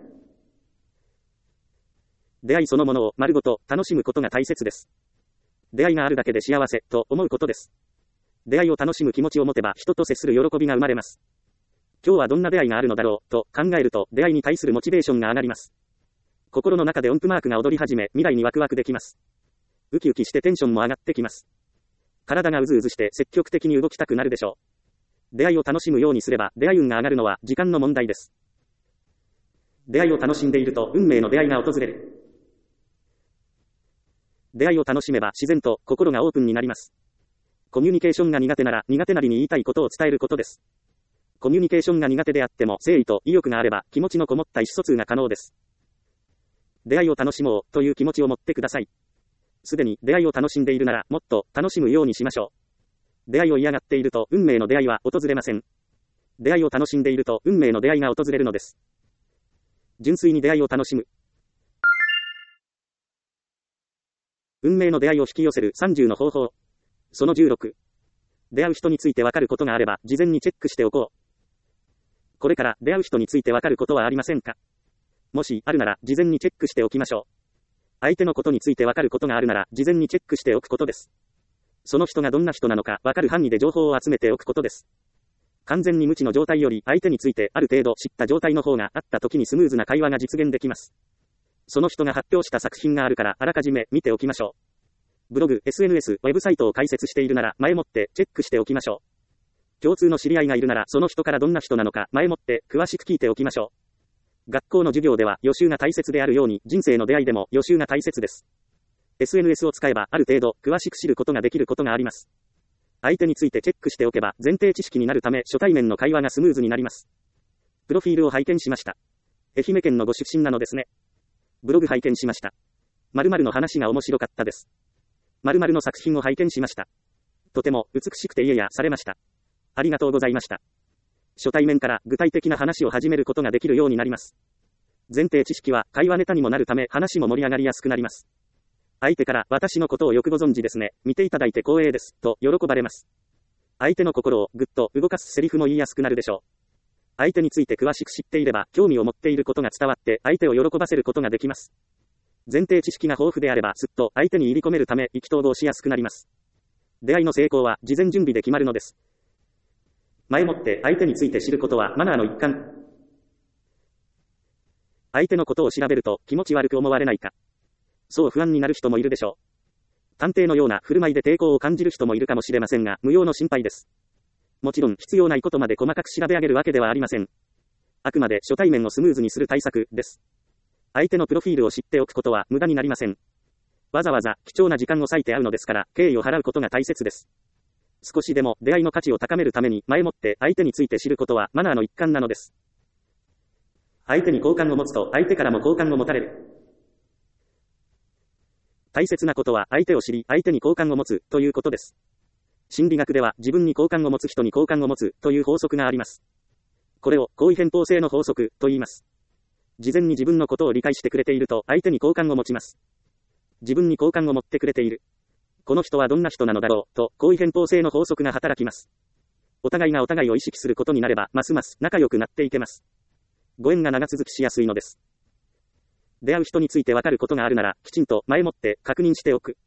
出会いそのものを丸ごと楽しむことが大切です。出会いがあるだけで幸せと思うことです。出会いを楽しむ気持ちを持てば人と接する喜びが生まれます。今日はどんな出会いがあるのだろうと考えると出会いに対するモチベーションが上がります。心の中で音符マークが踊り始め未来にワクワクできます。ウキウキしてテンションも上がってきます。体がうずうずして積極的に動きたくなるでしょう。出会いを楽しむようにすれば出会い運が上がるのは時間の問題です。出会いを楽しんでいると運命の出会いが訪れる。出会いを楽しめば自然と心がオープンになります。コミュニケーションが苦手なら苦手なりに言いたいことを伝えることです。コミュニケーションが苦手であっても誠意と意欲があれば気持ちのこもった意思疎通が可能です。出会いを楽しもうという気持ちを持ってください。すでに出会いを楽しんでいるならもっと楽しむようにしましょう。出会いを嫌がっていると運命の出会いは訪れません。出会いを楽しんでいると運命の出会いが訪れるのです。純粋に出会いを楽しむ。運命の出会いを引き寄せる30の方法。その16。出会う人についてわかることがあれば事前にチェックしておこう。これから出会う人についてわかることはありませんか？もしあるなら事前にチェックしておきましょう。相手のことについてわかることがあるなら事前にチェックしておくことです。その人がどんな人なのかわかる範囲で情報を集めておくことです。完全に無知の状態より相手についてある程度知った状態の方があった時にスムーズな会話が実現できます。その人が発表した作品があるからあらかじめ見ておきましょう。ブログ、SNS、ウェブサイトを開設しているなら前もってチェックしておきましょう。共通の知り合いがいるならその人からどんな人なのか前もって詳しく聞いておきましょう。学校の授業では予習が大切であるように人生の出会いでも予習が大切です。SNS を使えばある程度詳しく知ることができることがあります。相手についてチェックしておけば前提知識になるため初対面の会話がスムーズになります。プロフィールを拝見しました。愛媛県のご出身なのですね。ブログ拝見しました。〇〇の話が面白かったです。〇〇の作品を拝見しました。とても美しくていえやされました。ありがとうございました。初対面から具体的な話を始めることができるようになります。前提知識は会話ネタにもなるため話も盛り上がりやすくなります。相手から私のことをよくご存知ですね、見ていただいて光栄です、と喜ばれます。相手の心をぐっと動かすセリフも言いやすくなるでしょう。相手について詳しく知っていれば興味を持っていることが伝わって相手を喜ばせることができます。前提知識が豊富であればすっと相手に入り込めるため意気投合しやすくなります。出会いの成功は事前準備で決まるのです。前もって相手について知ることはマナーの一環。 相手のことを調べると気持ち悪く思われないか。そう不安になる人もいるでしょう。探偵のような振る舞いで抵抗を感じる人もいるかもしれませんが、無用の心配です。もちろん必要ないことまで細かく調べ上げるわけではありません。あくまで初対面をスムーズにする対策です。相手のプロフィールを知っておくことは無駄になりません。わざわざ貴重な時間を割いて会うのですから、敬意を払うことが大切です。少しでも出会いの価値を高めるために前もって相手について知ることはマナーの一環なのです。相手に好感を持つと相手からも好感を持たれる。大切なことは相手を知り相手に好感を持つということです。心理学では自分に好感を持つ人に好感を持つという法則があります。これを行為偏方性の法則と言います。事前に自分のことを理解してくれていると相手に好感を持ちます。自分に好感を持ってくれている。この人はどんな人なのだろうと行為偏方性の法則が働きます。お互いがお互いを意識することになればますます仲良くなっていけます。ご縁が長続きしやすいのです。出会う人についてわかることがあるならきちんと前もって確認しておく。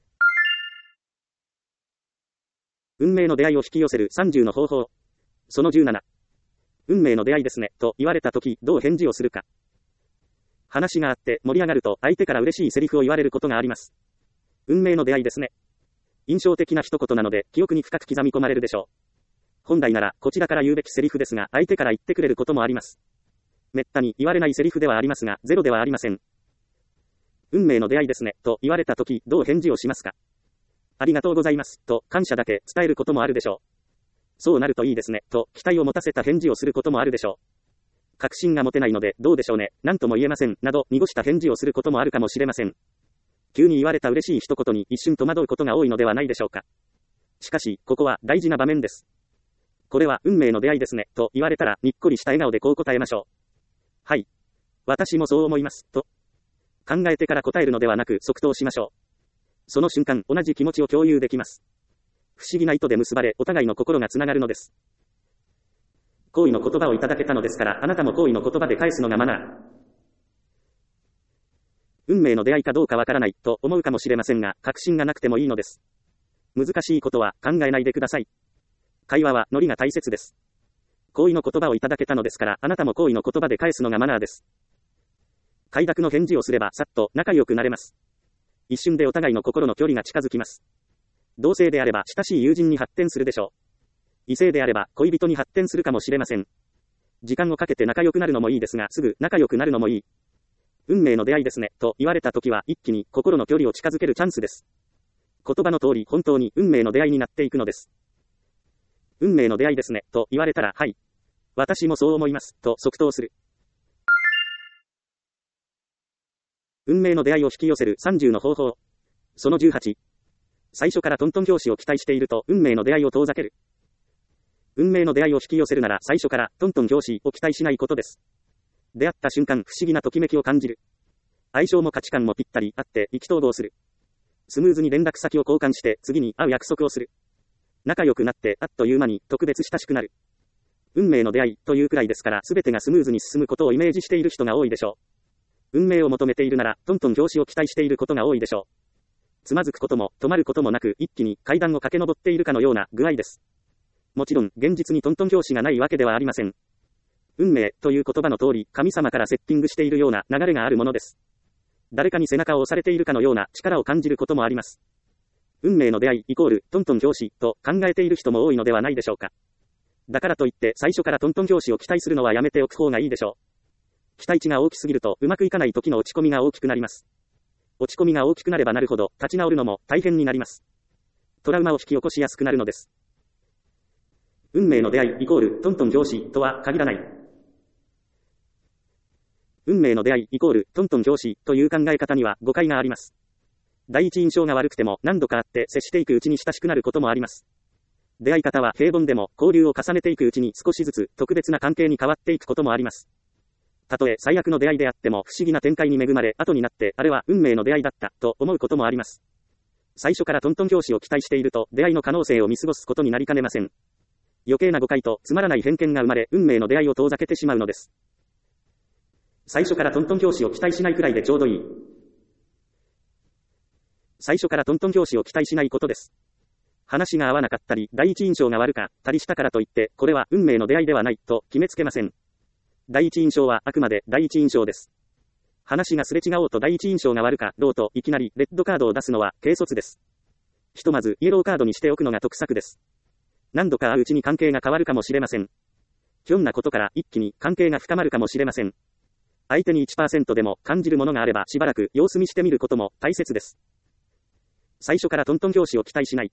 運命の出会いを引き寄せる30の方法。その17。運命の出会いですねと言われたときどう返事をするか。話があって盛り上がると相手から嬉しいセリフを言われることがあります。運命の出会いですね。印象的な一言なので記憶に深く刻み込まれるでしょう。本来ならこちらから言うべきセリフですが相手から言ってくれることもあります。めったに言われないセリフではありますがゼロではありません。運命の出会いですねと言われたときどう返事をしますか。ありがとうございますと感謝だけ伝えることもあるでしょう。そうなるといいですねと期待を持たせた返事をすることもあるでしょう。確信が持てないのでどうでしょうね、なんとも言えませんなど濁した返事をすることもあるかもしれません。急に言われた嬉しい一言に一瞬戸惑うことが多いのではないでしょうか。しかしここは大事な場面です。これは運命の出会いですねと言われたらにっこりした笑顔でこう答えましょう。はい。私もそう思いますと考えてから答えるのではなく即答しましょう。その瞬間同じ気持ちを共有できます。不思議な糸で結ばれお互いの心がつながるのです。好意の言葉をいただけたのですからあなたも好意の言葉で返すのがマナー。運命の出会いかどうかわからないと思うかもしれませんが確信がなくてもいいのです。難しいことは考えないでください。会話はノリが大切です。好意の言葉をいただけたのですからあなたも好意の言葉で返すのがマナーです。快諾の返事をすればさっと仲良くなれます。一瞬でお互いの心の距離が近づきます。同性であれば親しい友人に発展するでしょう。異性であれば恋人に発展するかもしれません。時間をかけて仲良くなるのもいいですがすぐ仲良くなるのもいい。運命の出会いですねと言われた時は一気に心の距離を近づけるチャンスです。言葉の通り本当に運命の出会いになっていくのです。運命の出会いですねと言われたらはい。私もそう思いますと即答する。運命の出会いを引き寄せる30の方法。その18。最初からトントン拍子を期待していると運命の出会いを遠ざける。運命の出会いを引き寄せるなら最初からトントン拍子を期待しないことです。出会った瞬間不思議なときめきを感じる。相性も価値観もぴったりあって意気投合する。スムーズに連絡先を交換して次に会う約束をする。仲良くなってあっという間に特別親しくなる。運命の出会いというくらいですから全てがスムーズに進むことをイメージしている人が多いでしょう。運命を求めているならトントン拍子を期待していることが多いでしょう。つまずくことも止まることもなく一気に階段を駆け上っているかのような具合です。もちろん現実にトントン拍子がないわけではありません。運命という言葉の通り神様からセッティングしているような流れがあるものです。誰かに背中を押されているかのような力を感じることもあります。運命の出会いイコールトントン拍子と考えている人も多いのではないでしょうか。だからといって最初からトントン拍子を期待するのはやめておく方がいいでしょう。期待値が大きすぎるとうまくいかない時の落ち込みが大きくなります。落ち込みが大きくなればなるほど立ち直るのも大変になります。トラウマを引き起こしやすくなるのです。運命の出会いイコールトントン拍子とは限らない。運命の出会いイコールトントン拍子という考え方には誤解があります。第一印象が悪くても何度か会って接していくうちに親しくなることもあります。出会い方は平凡でも交流を重ねていくうちに少しずつ特別な関係に変わっていくこともあります。たとえ最悪の出会いであっても不思議な展開に恵まれ後になってあれは運命の出会いだったと思うこともあります。最初からトントン拍子を期待していると出会いの可能性を見過ごすことになりかねません。余計な誤解とつまらない偏見が生まれ運命の出会いを遠ざけてしまうのです。最初からトントン拍子を期待しないくらいでちょうどいい。最初からトントン拍子を期待しないことです。話が合わなかったり第一印象が悪かったりしたからといってこれは運命の出会いではないと決めつけません。 第一印象はあくまで第一印象です。話がすれ違おうと第一印象が悪かろうといきなりレッドカードを出すのは軽率です。ひとまずイエローカードにしておくのが得策です。何度か会ううちに関係が変わるかもしれません。ひょんなことから一気に関係が深まるかもしれません。相手に 1% でも感じるものがあればしばらく様子見してみることも大切です。最初からトントン拍子を期待しない。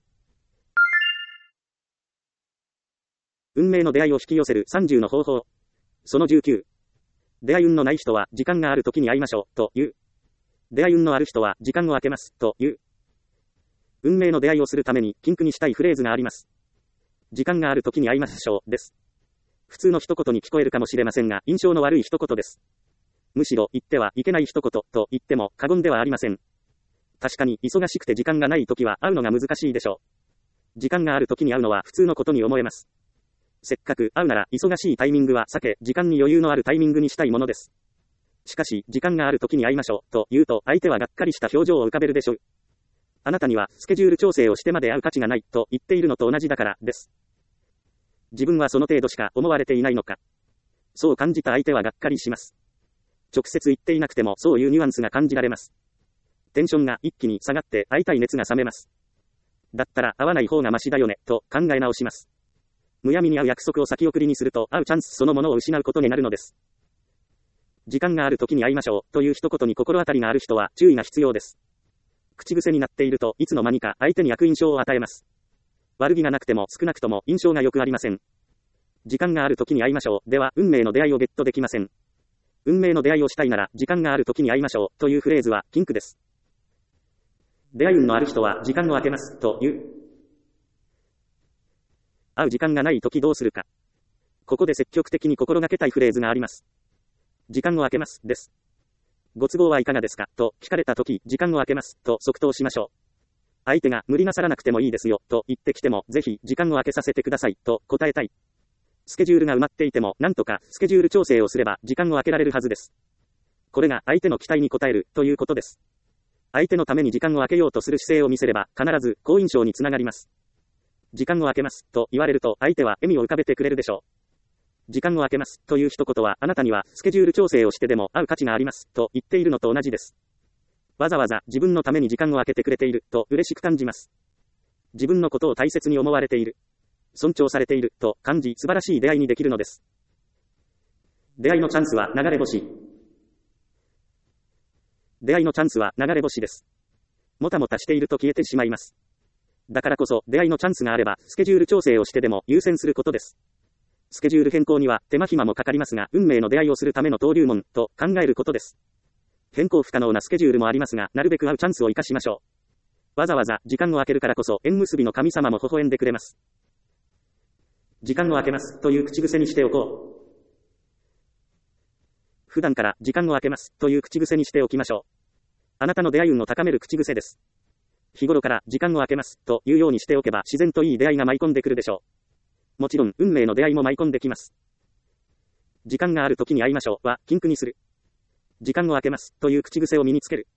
運命の出会いを引き寄せる30の方法。その19。出会い運のない人は時間がある時に会いましょう、という。出会い運のある人は時間を空けます、という。運命の出会いをするために禁句にしたいフレーズがあります。時間がある時に会いましょう、です。普通の一言に聞こえるかもしれませんが、印象の悪い一言です。むしろ言ってはいけない一言と言っても過言ではありません。確かに忙しくて時間がない時は会うのが難しいでしょう。時間がある時に会うのは普通のことに思えます。せっかく会うなら忙しいタイミングは避け、時間に余裕のあるタイミングにしたいものです。しかし、時間がある時に会いましょう、と言うと、相手はがっかりした表情を浮かべるでしょう。あなたには、スケジュール調整をしてまで会う価値がない、と言っているのと同じだから、です。自分はその程度しか思われていないのか。そう感じた相手はがっかりします。直接言っていなくても、そういうニュアンスが感じられます。テンションが一気に下がって、会いたい熱が冷めます。だったら、会わない方がマシだよね、と考え直します。むやみに会う約束を先送りにすると、会うチャンスそのものを失うことになるのです。時間がある時に会いましょう、という一言に心当たりがある人は注意が必要です。口癖になっていると、いつの間にか相手に悪印象を与えます。悪気がなくても少なくとも印象が良くありません。時間がある時に会いましょう、では運命の出会いをゲットできません。運命の出会いをしたいなら、時間がある時に会いましょう、というフレーズは禁句です。出会い運のある人は時間を空けます、という。会う時間がない時どうするか。ここで積極的に心がけたいフレーズがあります。時間を空けます、です。ご都合はいかがですか、と聞かれた時、時間を空けます、と即答しましょう。相手が無理なさらなくてもいいですよ、と言ってきても、ぜひ時間を空けさせてください、と答えたい。スケジュールが埋まっていても、なんとかスケジュール調整をすれば時間を空けられるはずです。これが相手の期待に応える、ということです。相手のために時間を空けようとする姿勢を見せれば、必ず好印象につながります。時間を空けます、と言われると、相手は笑みを浮かべてくれるでしょう。時間を空けます、という一言は、あなたには、スケジュール調整をしてでも会う価値があります、と言っているのと同じです。わざわざ自分のために時間を空けてくれている、と嬉しく感じます。自分のことを大切に思われている。尊重されている、と感じ、素晴らしい出会いにできるのです。出会いのチャンスは流れ星。出会いのチャンスは流れ星です。もたもたしていると消えてしまいます。だからこそ、出会いのチャンスがあれば、スケジュール調整をしてでも優先することです。スケジュール変更には手間暇もかかりますが、運命の出会いをするための登竜門と考えることです。変更不可能なスケジュールもありますが、なるべく会うチャンスを生かしましょう。わざわざ時間を空けるからこそ、縁結びの神様も微笑んでくれます。時間を空けますという口癖にしておこう。普段から時間を空けますという口癖にしておきましょう。あなたの出会い運を高める口癖です。日頃から時間を空けますというようにしておけば自然といい出会いが舞い込んでくるでしょう。もちろん運命の出会いも舞い込んできます。時間がある時に会いましょうは禁句にする。時間を空けますという口癖を身につける。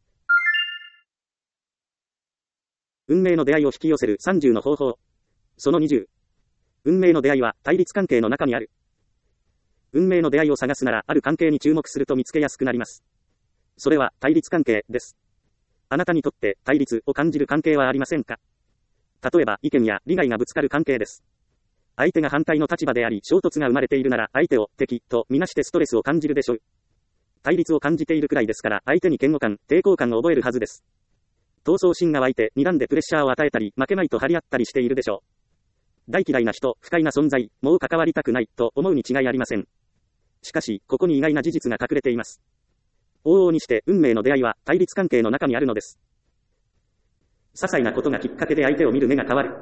運命の出会いを引き寄せる30の方法。その20。運命の出会いは対立関係の中にある。運命の出会いを探すならある関係に注目すると見つけやすくなります。それは対立関係です。あなたにとって対立を感じる関係はありませんか？例えば意見や利害がぶつかる関係です。相手が反対の立場であり衝突が生まれているなら相手を敵とみなしてストレスを感じるでしょう。対立を感じているくらいですから相手に嫌悪感、抵抗感を覚えるはずです。闘争心が湧いて睨んでプレッシャーを与えたり負けまいと張り合ったりしているでしょう。大嫌いな人、不快な存在、もう関わりたくないと思うに違いありません。しかし、ここに意外な事実が隠れています。往々にして運命の出会いは対立関係の中にあるのです。些細なことがきっかけで相手を見る目が変わる。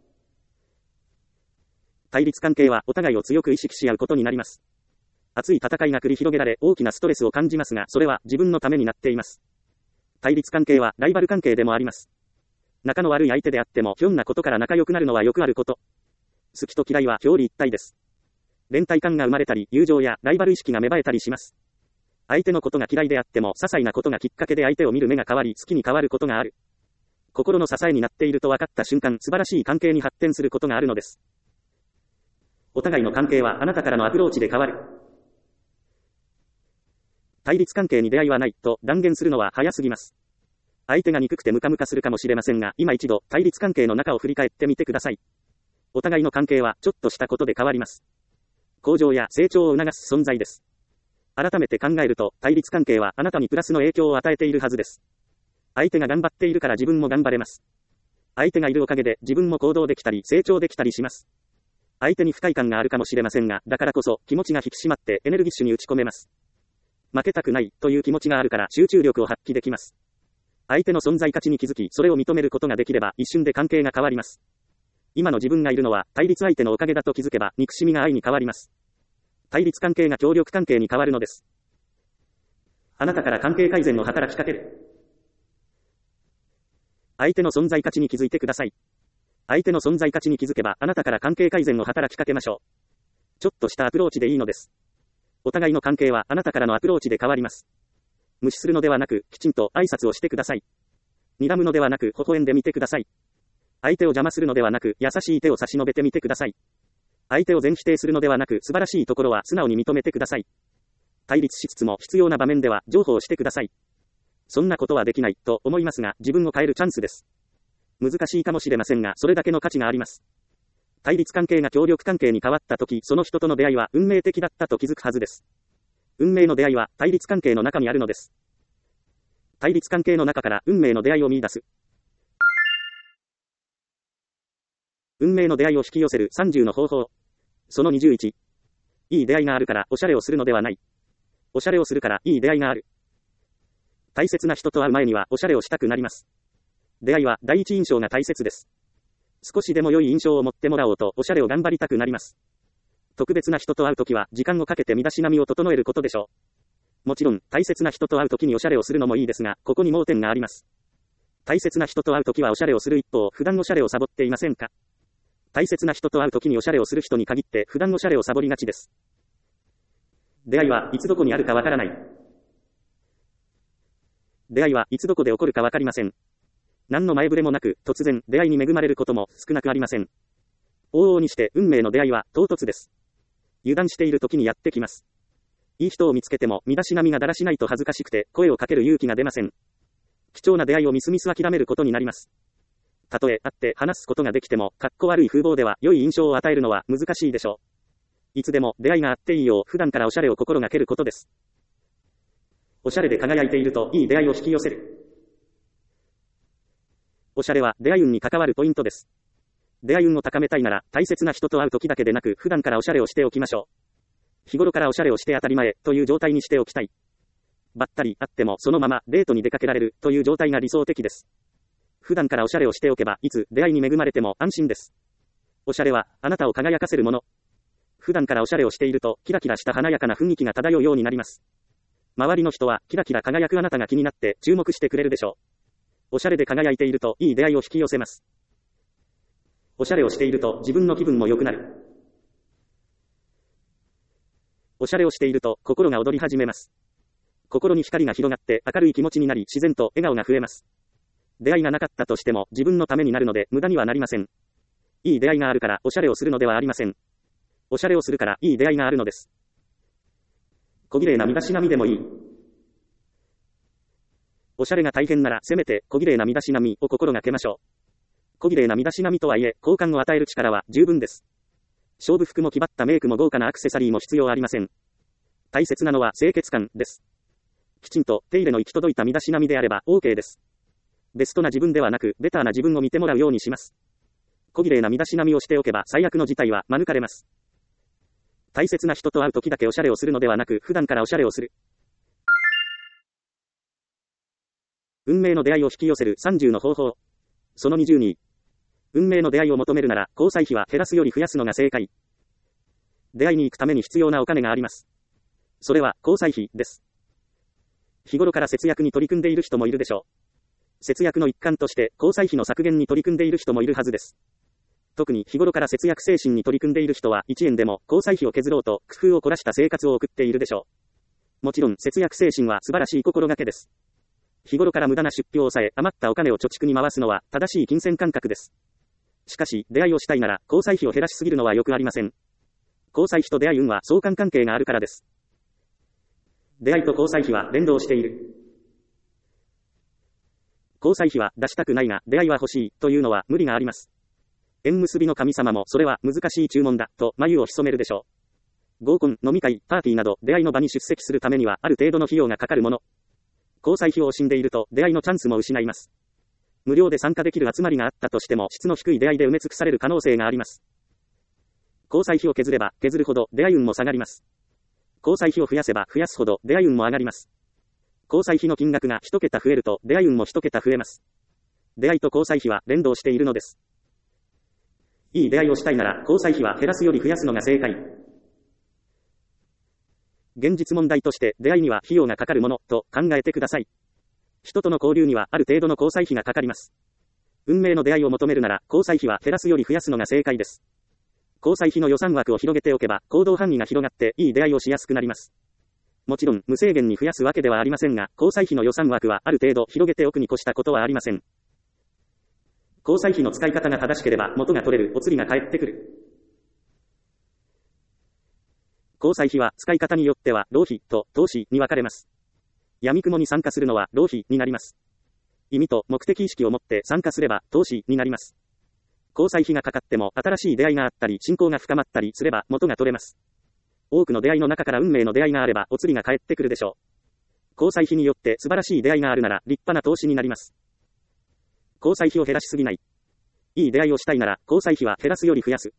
対立関係はお互いを強く意識し合うことになります。熱い戦いが繰り広げられ大きなストレスを感じますが、それは自分のためになっています。対立関係はライバル関係でもあります。仲の悪い相手であってもひょんなことから仲良くなるのはよくあること。好きと嫌いは表裏一体です。連帯感が生まれたり、友情やライバル意識が芽生えたりします。相手のことが嫌いであっても、些細なことがきっかけで相手を見る目が変わり、好きに変わることがある。心の支えになっていると分かった瞬間、素晴らしい関係に発展することがあるのです。お互いの関係はあなたからのアプローチで変わる。 対立関係に出会いはないと断言するのは早すぎます。相手が憎くてムカムカするかもしれませんが、今一度対立関係の中を振り返ってみてください。お互いの関係はちょっとしたことで変わります。向上や成長を促す存在です。改めて考えると、対立関係はあなたにプラスの影響を与えているはずです。相手が頑張っているから自分も頑張れます。相手がいるおかげで自分も行動できたり成長できたりします。相手に不快感があるかもしれませんが、だからこそ気持ちが引き締まってエネルギッシュに打ち込めます。負けたくないという気持ちがあるから集中力を発揮できます。相手の存在価値に気づき、それを認めることができれば一瞬で関係が変わります。今の自分がいるのは対立相手のおかげだと気づけば憎しみが愛に変わります。対立関係が協力関係に変わるのです。あなたから関係改善の働きかける。相手の存在価値に気づいてください。相手の存在価値に気づけばあなたから関係改善を働きかけましょう。ちょっとしたアプローチでいいのです。お互いの関係はあなたからのアプローチで変わります。無視するのではなく、きちんと挨拶をしてください。睨むのではなく、微笑んでみてください。相手を邪魔するのではなく、優しい手を差し伸べてみてください。相手を全否定するのではなく、素晴らしいところは素直に認めてください。対立しつつも必要な場面では譲歩をしてください。そんなことはできないと思いますが、自分を変えるチャンスです。難しいかもしれませんが、それだけの価値があります。対立関係が協力関係に変わったとき、その人との出会いは運命的だったと気づくはずです。運命の出会いは対立関係の中にあるのです。対立関係の中から運命の出会いを見出す。運命の出会いを引き寄せる30の方法。その21。いい出会いがあるからおしゃれをするのではない。おしゃれをするからいい出会いがある。大切な人と会う前にはおしゃれをしたくなります。出会いは第一印象が大切です。少しでも良い印象を持ってもらおうとおしゃれを頑張りたくなります。特別な人と会うときは時間をかけて身だしなみを整えることでしょう。もちろん大切な人と会うときにおしゃれをするのもいいですが、ここに盲点があります。大切な人と会うときはおしゃれをする一方、普段おしゃれをサボっていませんか？大切な人と会うときにおしゃれをする人に限って普段おしゃれをサボりがちです。出会いはいつどこにあるかわからない。出会いはいつどこで起こるかわかりません。何の前触れもなく突然出会いに恵まれることも少なくありません。往々にして運命の出会いは唐突です。油断している時にやってきます。いい人を見つけても身だしなみがだらしないと恥ずかしくて声をかける勇気が出ません。貴重な出会いをみすみす諦めることになります。たとえ会って話すことができても、かっこ悪い風貌では良い印象を与えるのは難しいでしょう。いつでも出会いがあっていいよう普段からおしゃれを心がけることです。おしゃれで輝いているといい出会いを引き寄せる。おしゃれは出会い運に関わるポイントです。出会い運を高めたいなら大切な人と会う時だけでなく普段からおしゃれをしておきましょう。日頃からおしゃれをして当たり前という状態にしておきたい。ばったり会ってもそのままデートに出かけられるという状態が理想的です。普段からおしゃれをしておけばいつ出会いに恵まれても安心です。おしゃれはあなたを輝かせるもの。普段からおしゃれをしているとキラキラした華やかな雰囲気が漂うようになります。周りの人はキラキラ輝くあなたが気になって注目してくれるでしょう。おしゃれで輝いているといい出会いを引き寄せます。おしゃれをしていると自分の気分も良くなる。おしゃれをしていると心が踊り始めます。心に光が広がって明るい気持ちになり自然と笑顔が増えます。出会いがなかったとしても自分のためになるので無駄にはなりません。いい出会いがあるからおしゃれをするのではありません。おしゃれをするからいい出会いがあるのです。小綺麗な身だしなみでもいい。おしゃれが大変ならせめて小綺麗な身だしなみを心がけましょう。小綺麗な身だしなみとはいえ好感を与える力は十分です。勝負服も気張ったメイクも豪華なアクセサリーも必要ありません。大切なのは清潔感です。きちんと手入れの行き届いた身だしなみであれば OK です。ベストな自分ではなくベターな自分を見てもらうようにします。小綺麗な身だしなみをしておけば最悪の事態は免れます。大切な人と会う時だけおしゃれをするのではなく普段からおしゃれをする。運命の出会いを引き寄せる30の方法。その20に。運命の出会いを求めるなら交際費は減らすより増やすのが正解。出会いに行くために必要なお金があります。それは交際費です。日頃から節約に取り組んでいる人もいるでしょう。節約の一環として交際費の削減に取り組んでいる人もいるはずです。特に日頃から節約精神に取り組んでいる人は1円でも交際費を削ろうと工夫を凝らした生活を送っているでしょう。もちろん節約精神は素晴らしい心がけです。日頃から無駄な出費を抑え余ったお金を貯蓄に回すのは正しい金銭感覚です。しかし出会いをしたいなら交際費を減らしすぎるのはよくありません。交際費と出会い運は相関関係があるからです。 出会いと交際費は連動している。交際費は出したくないが、出会いは欲しいというのは無理があります。縁結びの神様もそれは難しい注文だと眉を潜めるでしょう。合コン、飲み会、パーティーなど出会いの場に出席するためにはある程度の費用がかかるもの。交際費を惜しんでいると出会いのチャンスも失います。無料で参加できる集まりがあったとしても質の低い出会いで埋め尽くされる可能性があります。交際費を削れば削るほど出会い運も下がります。交際費を増やせば増やすほど出会い運も上がります。交際費の金額が一桁増えると出会い運も一桁増えます。出会いと交際費は連動しているのです。いい出会いをしたいなら交際費は減らすより増やすのが正解。現実問題として出会いには費用がかかるものと考えてください。人との交流にはある程度の交際費がかかります。運命の出会いを求めるなら交際費は減らすより増やすのが正解です。交際費の予算枠を広げておけば行動範囲が広がっていい出会いをしやすくなります。もちろん無制限に増やすわけではありませんが、交際費の予算枠はある程度広げておくに越したことはありません。交際費の使い方が正しければ元が取れるお釣りが返ってくる。交際費は使い方によっては浪費と投資に分かれます。闇雲に参加するのは浪費になります。意味と目的意識を持って参加すれば投資になります。交際費がかかっても新しい出会いがあったり親交が深まったりすれば元が取れます。多くの出会いの中から運命の出会いがあればお釣りが返ってくるでしょう。交際費によって素晴らしい出会いがあるなら立派な投資になります。交際費を減らしすぎない。いい出会いをしたいなら交際費は減らすより増やす。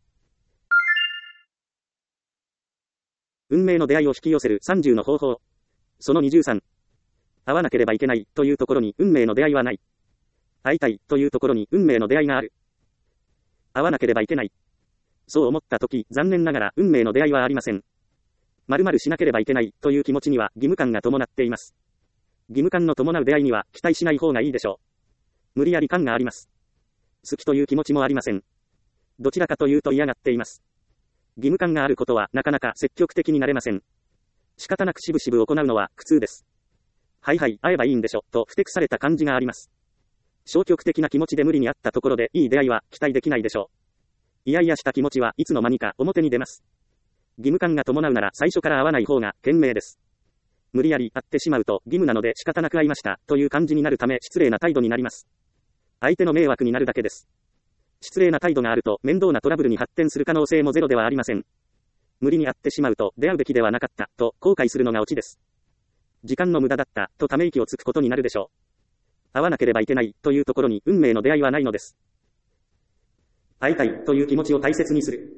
運命の出会いを引き寄せる30の方法。その23。会わなければいけないというところに運命の出会いはない。会いたいというところに運命の出会いがある。会わなければいけない。そう思ったとき、残念ながら運命の出会いはありません。〇〇しなければいけないという気持ちには義務感が伴っています。義務感の伴う出会いには期待しない方がいいでしょう。無理やり感があります。好きという気持ちもありません。どちらかというと嫌がっています。義務感があることはなかなか積極的になれません。仕方なくしぶしぶ行うのは苦痛です。はいはい、会えばいいんでしょ、とふてくされた感じがあります。消極的な気持ちで無理にあったところでいい出会いは期待できないでしょう。いやいやした気持ちはいつの間にか表に出ます。義務感が伴うなら最初から会わない方が賢明です。無理やり会ってしまうと義務なので仕方なく会いましたという感じになるため失礼な態度になります。相手の迷惑になるだけです。失礼な態度があると面倒なトラブルに発展する可能性もゼロではありません。無理に会ってしまうと出会うべきではなかったと後悔するのがオチです。時間の無駄だったとため息をつくことになるでしょう。会わなければいけないというところに運命の出会いはないのです。会いたいという気持ちを大切にする。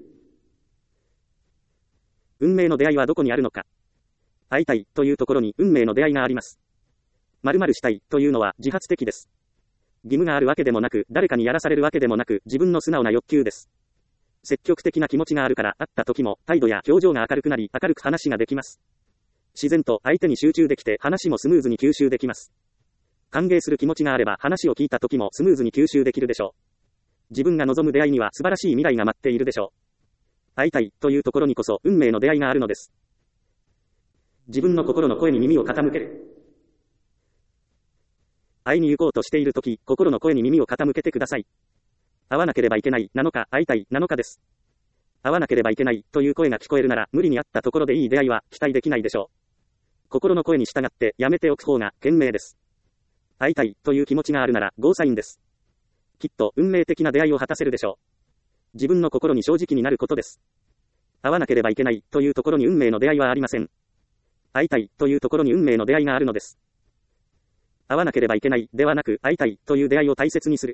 運命の出会いはどこにあるのか。会いたいというところに運命の出会いがあります。〇〇したいというのは自発的です。義務があるわけでもなく、誰かにやらされるわけでもなく、自分の素直な欲求です。積極的な気持ちがあるから、会った時も態度や表情が明るくなり、明るく話ができます。自然と相手に集中できて話もスムーズに吸収できます。歓迎する気持ちがあれば話を聞いた時もスムーズに吸収できるでしょう。自分が望む出会いには素晴らしい未来が待っているでしょう。会いたいというところにこそ運命の出会いがあるのです。自分の心の声に耳を傾ける。会いに行こうとしているとき、心の声に耳を傾けてください。会わなければいけないなのか、会いたいなのかです。会わなければいけないという声が聞こえるなら、無理に会ったところでいい出会いは期待できないでしょう。心の声に従ってやめておく方が賢明です。会いたいという気持ちがあるなら、ゴーサインです。きっと運命的な出会いを果たせるでしょう。自分の心に正直になることです。会わなければいけないというところに運命の出会いはありません。会いたいというところに運命の出会いがあるのです。会わなければいけないではなく、会いたいという出会いを大切にする。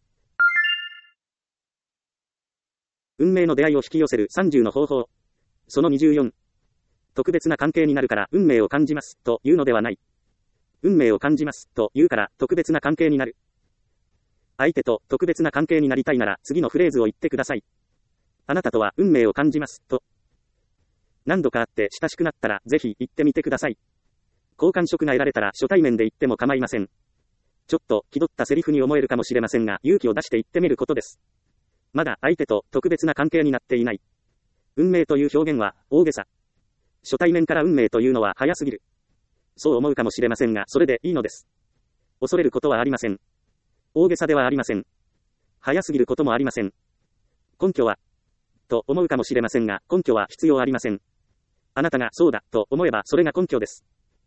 運命の出会いを引き寄せる30の方法。その24。特別な関係になるから運命を感じますというのではない。運命を感じますというから特別な関係になる。相手と特別な関係になりたいなら次のフレーズを言ってください。あなたとは運命を感じますと。何度か会って親しくなったらぜひ言ってみてください。好感触が得られたら初対面で言っても構いません。ちょっと気取ったセリフに思えるかもしれませんが、勇気を出して言ってみることです。まだ相手と特別な関係になっていない。運命という表現は大げさ。初対面から運命というのは早すぎる。そう思うかもしれませんが、それでいいのです。恐れることはありません。大げさではありません。早すぎることもありません。根拠はと思うかもしれませんが、根拠は必要ありません。あなたがそうだと思えばそれが根拠です。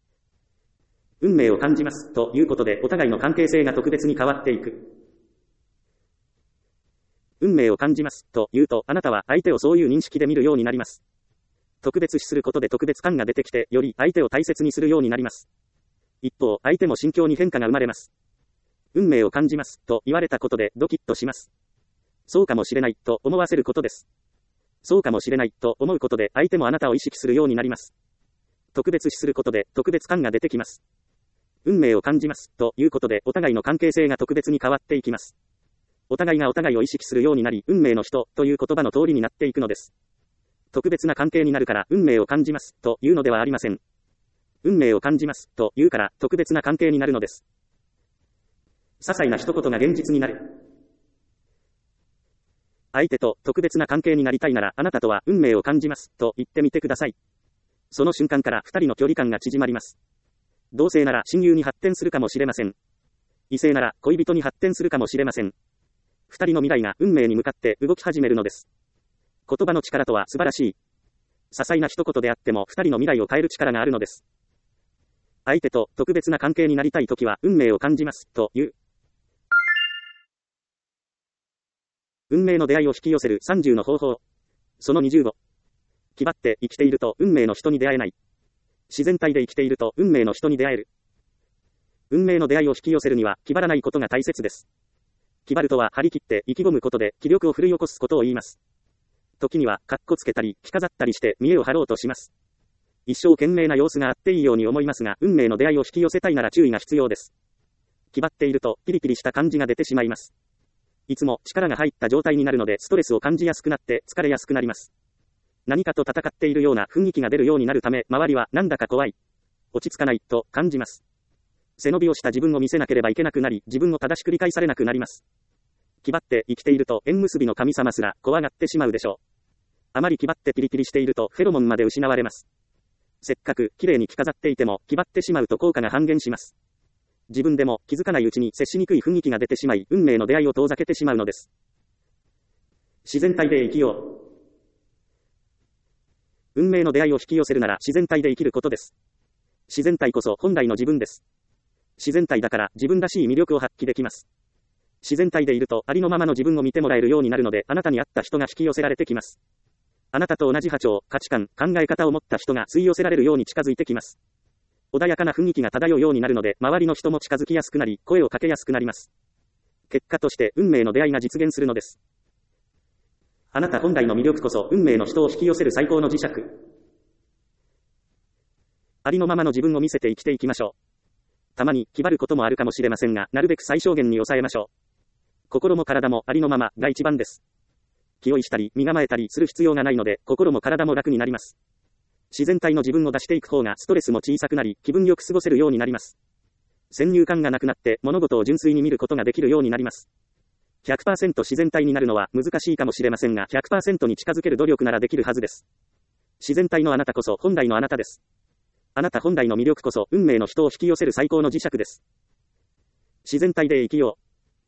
運命を感じますということでお互いの関係性が特別に変わっていく。運命を感じますというと、あなたは相手をそういう認識で見るようになります。特別視することで特別感が出てきて、より相手を大切にするようになります。一方、相手も心境に変化が生まれます。運命を感じますと言われたことでドキッとします。そうかもしれないと思わせることです。そうかもしれないと思うことで相手もあなたを意識するようになります。特別視することで特別感が出てきます。運命を感じますということでお互いの関係性が特別に変わっていきます。お互いがお互いを意識するようになり、運命の人という言葉の通りになっていくのです。特別な関係になるから運命を感じますというのではありません。運命を感じますというから特別な関係になるのです。些細な一言が現実になる。相手と特別な関係になりたいなら、あなたとは運命を感じますと言ってみてください。その瞬間から二人の距離感が縮まります。同性なら親友に発展するかもしれません。異性なら恋人に発展するかもしれません。二人の未来が運命に向かって動き始めるのです。言葉の力とは素晴らしい。些細な一言であっても二人の未来を変える力があるのです。相手と特別な関係になりたいときは運命を感じますという。運命の出会いを引き寄せる30の方法。その25。気張って生きていると運命の人に出会えない。自然体で生きていると運命の人に出会える。運命の出会いを引き寄せるには気張らないことが大切です。気張るとは張り切って意気込むことで気力を奮い起こすことを言います。時には、かっこつけたり、着飾ったりして見栄を張ろうとします。一生懸命な様子があっていいように思いますが、運命の出会いを引き寄せたいなら注意が必要です。気張っていると、キリキリした感じが出てしまいます。いつも力が入った状態になるので、ストレスを感じやすくなって疲れやすくなります。何かと戦っているような雰囲気が出るようになるため、周りはなんだか怖い、落ち着かないと感じます。背伸びをした自分を見せなければいけなくなり、自分を正しく理解されなくなります。気張って生きていると縁結びの神様すら怖がってしまうでしょう。あまり気張ってピリピリしているとフェロモンまで失われます。せっかく綺麗に着飾っていても気張ってしまうと効果が半減します。自分でも気づかないうちに接しにくい雰囲気が出てしまい、運命の出会いを遠ざけてしまうのです。自然体で生きよう。運命の出会いを引き寄せるなら自然体で生きることです。自然体こそ本来の自分です。自然体だから自分らしい魅力を発揮できます。自然体でいるとありのままの自分を見てもらえるようになるので、あなたに合った人が引き寄せられてきます。あなたと同じ波長、価値観、考え方を持った人が吸い寄せられるように近づいてきます。穏やかな雰囲気が漂うようになるので、周りの人も近づきやすくなり、声をかけやすくなります。結果として運命の出会いが実現するのです。あなた本来の魅力こそ運命の人を引き寄せる最高の磁石。ありのままの自分を見せて生きていきましょう。たまに気張ることもあるかもしれませんが、なるべく最小限に抑えましょう。心も体もありのままが一番です。気負いしたり身構えたりする必要がないので、心も体も楽になります。自然体の自分を出していく方がストレスも小さくなり、気分よく過ごせるようになります。先入観がなくなって物事を純粋に見ることができるようになります。100% 自然体になるのは難しいかもしれませんが、100% に近づける努力ならできるはずです。自然体のあなたこそ本来のあなたです。あなた本来の魅力こそ運命の人を引き寄せる最高の磁石です。自然体で生きよう。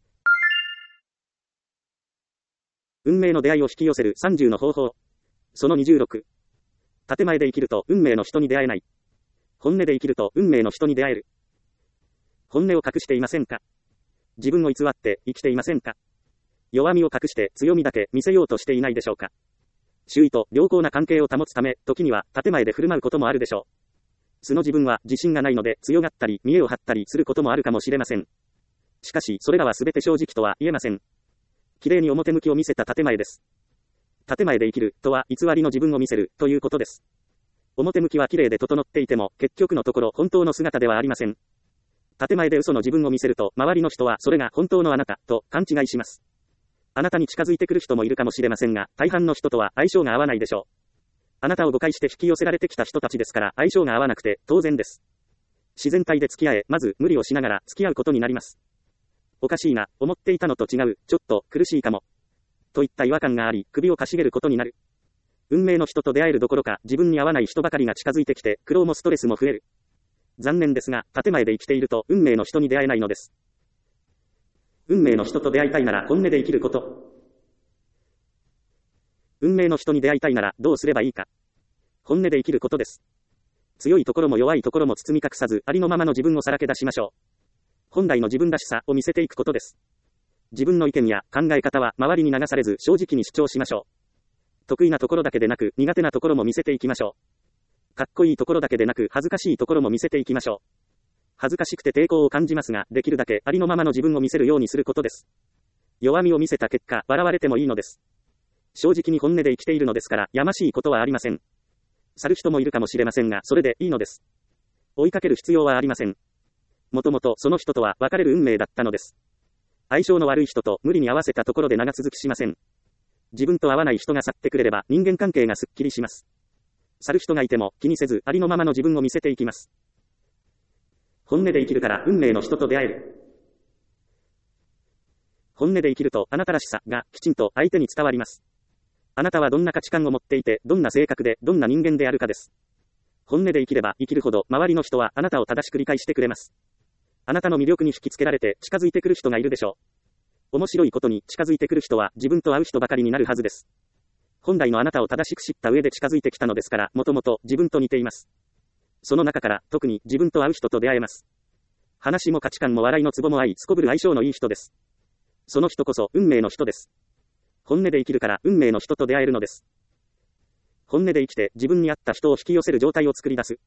運命の出会いを引き寄せる30の方法。その26。建前で生きると運命の人に出会えない。本音で生きると運命の人に出会える。本音を隠していませんか？自分を偽って生きていませんか？弱みを隠して強みだけ見せようとしていないでしょうか？周囲と良好な関係を保つため、時には建前で振る舞うこともあるでしょう。素の自分は自信がないので強がったり見栄を張ったりすることもあるかもしれません。しかしそれらは全て正直とは言えません。綺麗に表向きを見せた建前です。建前で生きるとは偽りの自分を見せるということです。表向きは綺麗で整っていても結局のところ本当の姿ではありません。建前で嘘の自分を見せると周りの人はそれが本当のあなたと勘違いします。あなたに近づいてくる人もいるかもしれませんが、大半の人とは相性が合わないでしょう。あなたを誤解して引き寄せられてきた人たちですから相性が合わなくて当然です。自然体で付き合え、まず無理をしながら付き合うことになります。おかしいな、思っていたのと違う、ちょっと苦しいかも。といった違和感があり、首をかしげることになる。運命の人と出会えるどころか、自分に合わない人ばかりが近づいてきて、苦労もストレスも増える。残念ですが、建前で生きていると、運命の人に出会えないのです。運命の人と出会いたいなら、本音で生きること。運命の人に出会いたいなら、どうすればいいか。本音で生きることです。 強いところも弱いところも包み隠さず、ありのままの自分をさらけ出しましょう。本来の自分らしさを見せていくことです。自分の意見や考え方は周りに流されず正直に主張しましょう。得意なところだけでなく苦手なところも見せていきましょう。かっこいいところだけでなく恥ずかしいところも見せていきましょう。恥ずかしくて抵抗を感じますが、できるだけありのままの自分を見せるようにすることです。弱みを見せた結果、笑われてもいいのです。正直に本音で生きているのですから、やましいことはありません。去る人もいるかもしれませんが、それでいいのです。追いかける必要はありません。もともとその人とは別れる運命だったのです。相性の悪い人と無理に合わせたところで長続きしません。自分と合わない人が去ってくれれば人間関係がすっきりします。去る人がいても気にせずありのままの自分を見せていきます。本音で生きるから運命の人と出会える。本音で生きるとあなたらしさがきちんと相手に伝わります。あなたはどんな価値観を持っていて、どんな性格で、どんな人間であるかです。本音で生きれば生きるほど周りの人はあなたを正しく理解してくれます。あなたの魅力に引きつけられて近づいてくる人がいるでしょう。面白いことに近づいてくる人は自分と合う人ばかりになるはずです。本来のあなたを正しく知った上で近づいてきたのですから、もともと自分と似ています。その中から特に自分と合う人と出会えます。話も価値観も笑いのツボも合い、すこぶる相性のいい人です。その人こそ運命の人です。本音で生きるから運命の人と出会えるのです。本音で生きて自分に合った人を引き寄せる状態を作り出す。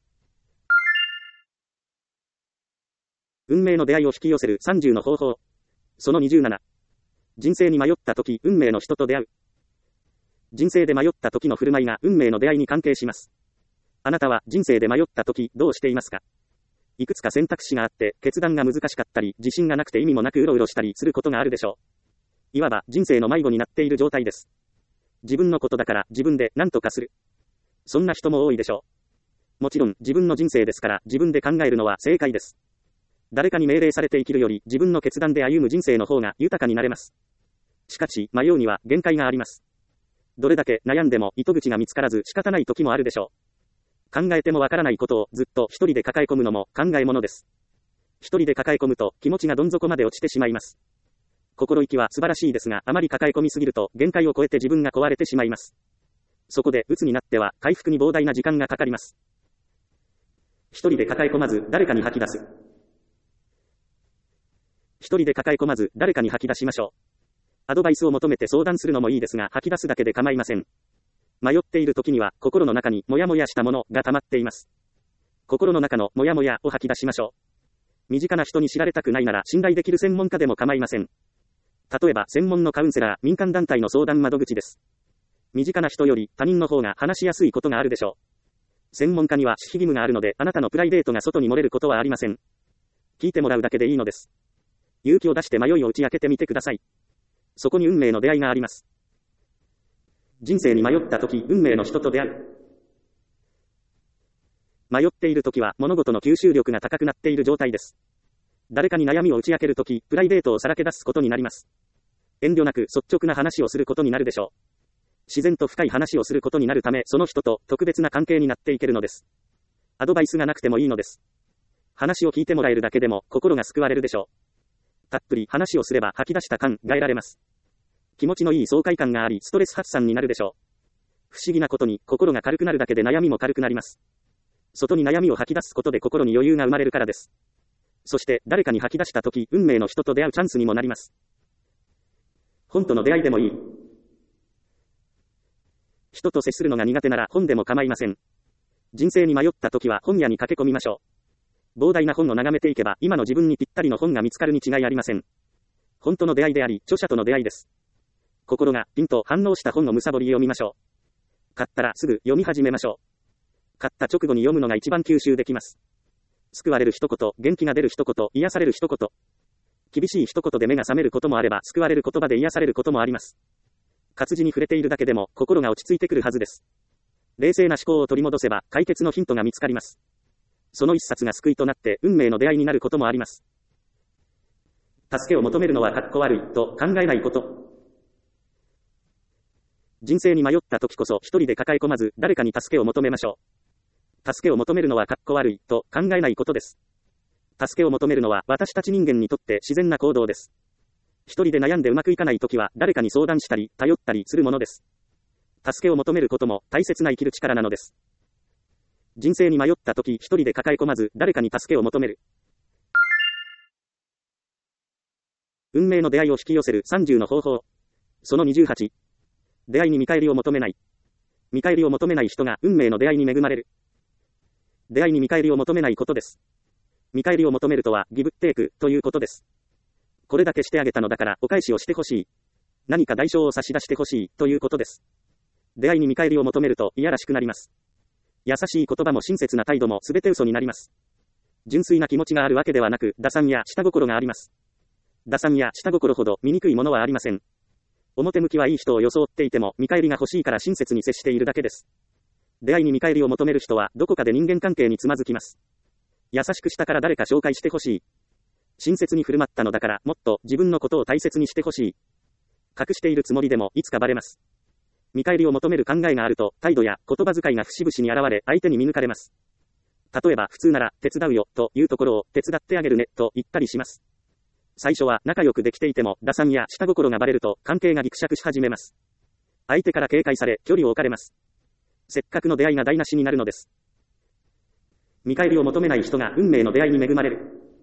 運命の出会いを引き寄せる30の方法。その27。人生に迷った時、運命の人と出会う。人生で迷った時の振る舞いが運命の出会いに関係します。あなたは人生で迷った時、どうしていますか？いくつか選択肢があって、決断が難しかったり、自信がなくて意味もなくうろうろしたりすることがあるでしょう。いわば人生の迷子になっている状態です。自分のことだから自分で何とかする。そんな人も多いでしょう。もちろん自分の人生ですから自分で考えるのは正解です。誰かに命令されて生きるより自分の決断で歩む人生の方が豊かになれます。しかし迷うには限界があります。どれだけ悩んでも糸口が見つからず仕方ない時もあるでしょう。考えてもわからないことをずっと一人で抱え込むのも考え物です。一人で抱え込むと気持ちがどん底まで落ちてしまいます。心意気は素晴らしいですが、あまり抱え込みすぎると限界を超えて自分が壊れてしまいます。そこで鬱になっては回復に膨大な時間がかかります。一人で抱え込まず誰かに吐き出す。一人で抱え込まず誰かに吐き出しましょう。アドバイスを求めて相談するのもいいですが、吐き出すだけで構いません。迷っている時には心の中にモヤモヤしたものが溜まっています。心の中のモヤモヤを吐き出しましょう。身近な人に知られたくないなら信頼できる専門家でも構いません。例えば専門のカウンセラー、民間団体の相談窓口です。身近な人より他人の方が話しやすいことがあるでしょう。専門家には守秘義務があるので、あなたのプライベートが外に漏れることはありません。聞いてもらうだけでいいのです。勇気を出して迷いを打ち明けてみてください。そこに運命の出会いがあります。人生に迷った時、運命の人と出会う。迷っている時は物事の吸収力が高くなっている状態です。誰かに悩みを打ち明けるとき、プライベートをさらけ出すことになります。遠慮なく率直な話をすることになるでしょう。自然と深い話をすることになるため、その人と特別な関係になっていけるのです。アドバイスがなくてもいいのです。話を聞いてもらえるだけでも心が救われるでしょう。たっぷり話をすれば吐き出した感が得られます。気持ちのいい爽快感があり、ストレス発散になるでしょう。不思議なことに心が軽くなるだけで悩みも軽くなります。外に悩みを吐き出すことで心に余裕が生まれるからです。そして誰かに吐き出したとき、運命の人と出会うチャンスにもなります。本との出会いでもいい。人と接するのが苦手なら本でも構いません。人生に迷ったときは本屋に駆け込みましょう。膨大な本を眺めていけば今の自分にぴったりの本が見つかるに違いありません。本との出会いであり、著者との出会いです。心がピンと反応した本をむさぼり読みましょう。買ったらすぐ読み始めましょう。買った直後に読むのが一番吸収できます。救われる一言、元気が出る一言、癒される一言。厳しい一言で目が覚めることもあれば、救われる言葉で癒されることもあります。活字に触れているだけでも、心が落ち着いてくるはずです。冷静な思考を取り戻せば、解決のヒントが見つかります。その一冊が救いとなって、運命の出会いになることもあります。助けを求めるのはかっこ悪い、と考えないこと。人生に迷った時こそ、一人で抱え込まず、誰かに助けを求めましょう。助けを求めるのはかっこ悪いと考えないことです。助けを求めるのは私たち人間にとって自然な行動です。一人で悩んでうまくいかないときは誰かに相談したり頼ったりするものです。助けを求めることも大切な生きる力なのです。 人生に迷った時一人で抱え込まず誰かに助けを求める。運命の出会いを引き寄せる30の方法。その28。出会いに見返りを求めない。見返りを求めない人が運命の出会いに恵まれる。出会いに見返りを求めないことです。見返りを求めるとはギブテイクということです。これだけしてあげたのだからお返しをしてほしい。何か代償を差し出してほしいということです。出会いに見返りを求めるといやらしくなります。優しい言葉も親切な態度もすべて嘘になります。純粋な気持ちがあるわけではなく、打算や下心があります。打算や下心ほど醜いものはありません。表向きはいい人を装っていても見返りが欲しいから親切に接しているだけです。出会いに見返りを求める人はどこかで人間関係につまずきます。優しくしたから誰か紹介してほしい。親切に振る舞ったのだからもっと自分のことを大切にしてほしい。隠しているつもりでもいつかバレます。見返りを求める考えがあると態度や言葉遣いが節々に現れ相手に見抜かれます。例えば普通なら手伝うよというところを手伝ってあげるねと言ったりします。最初は仲良くできていても打算や下心がバレると関係がギクシャクし始めます。相手から警戒され距離を置かれます。せっかくの出会いが台無しになるのです。見返りを求めない人が運命の出会いに恵まれる。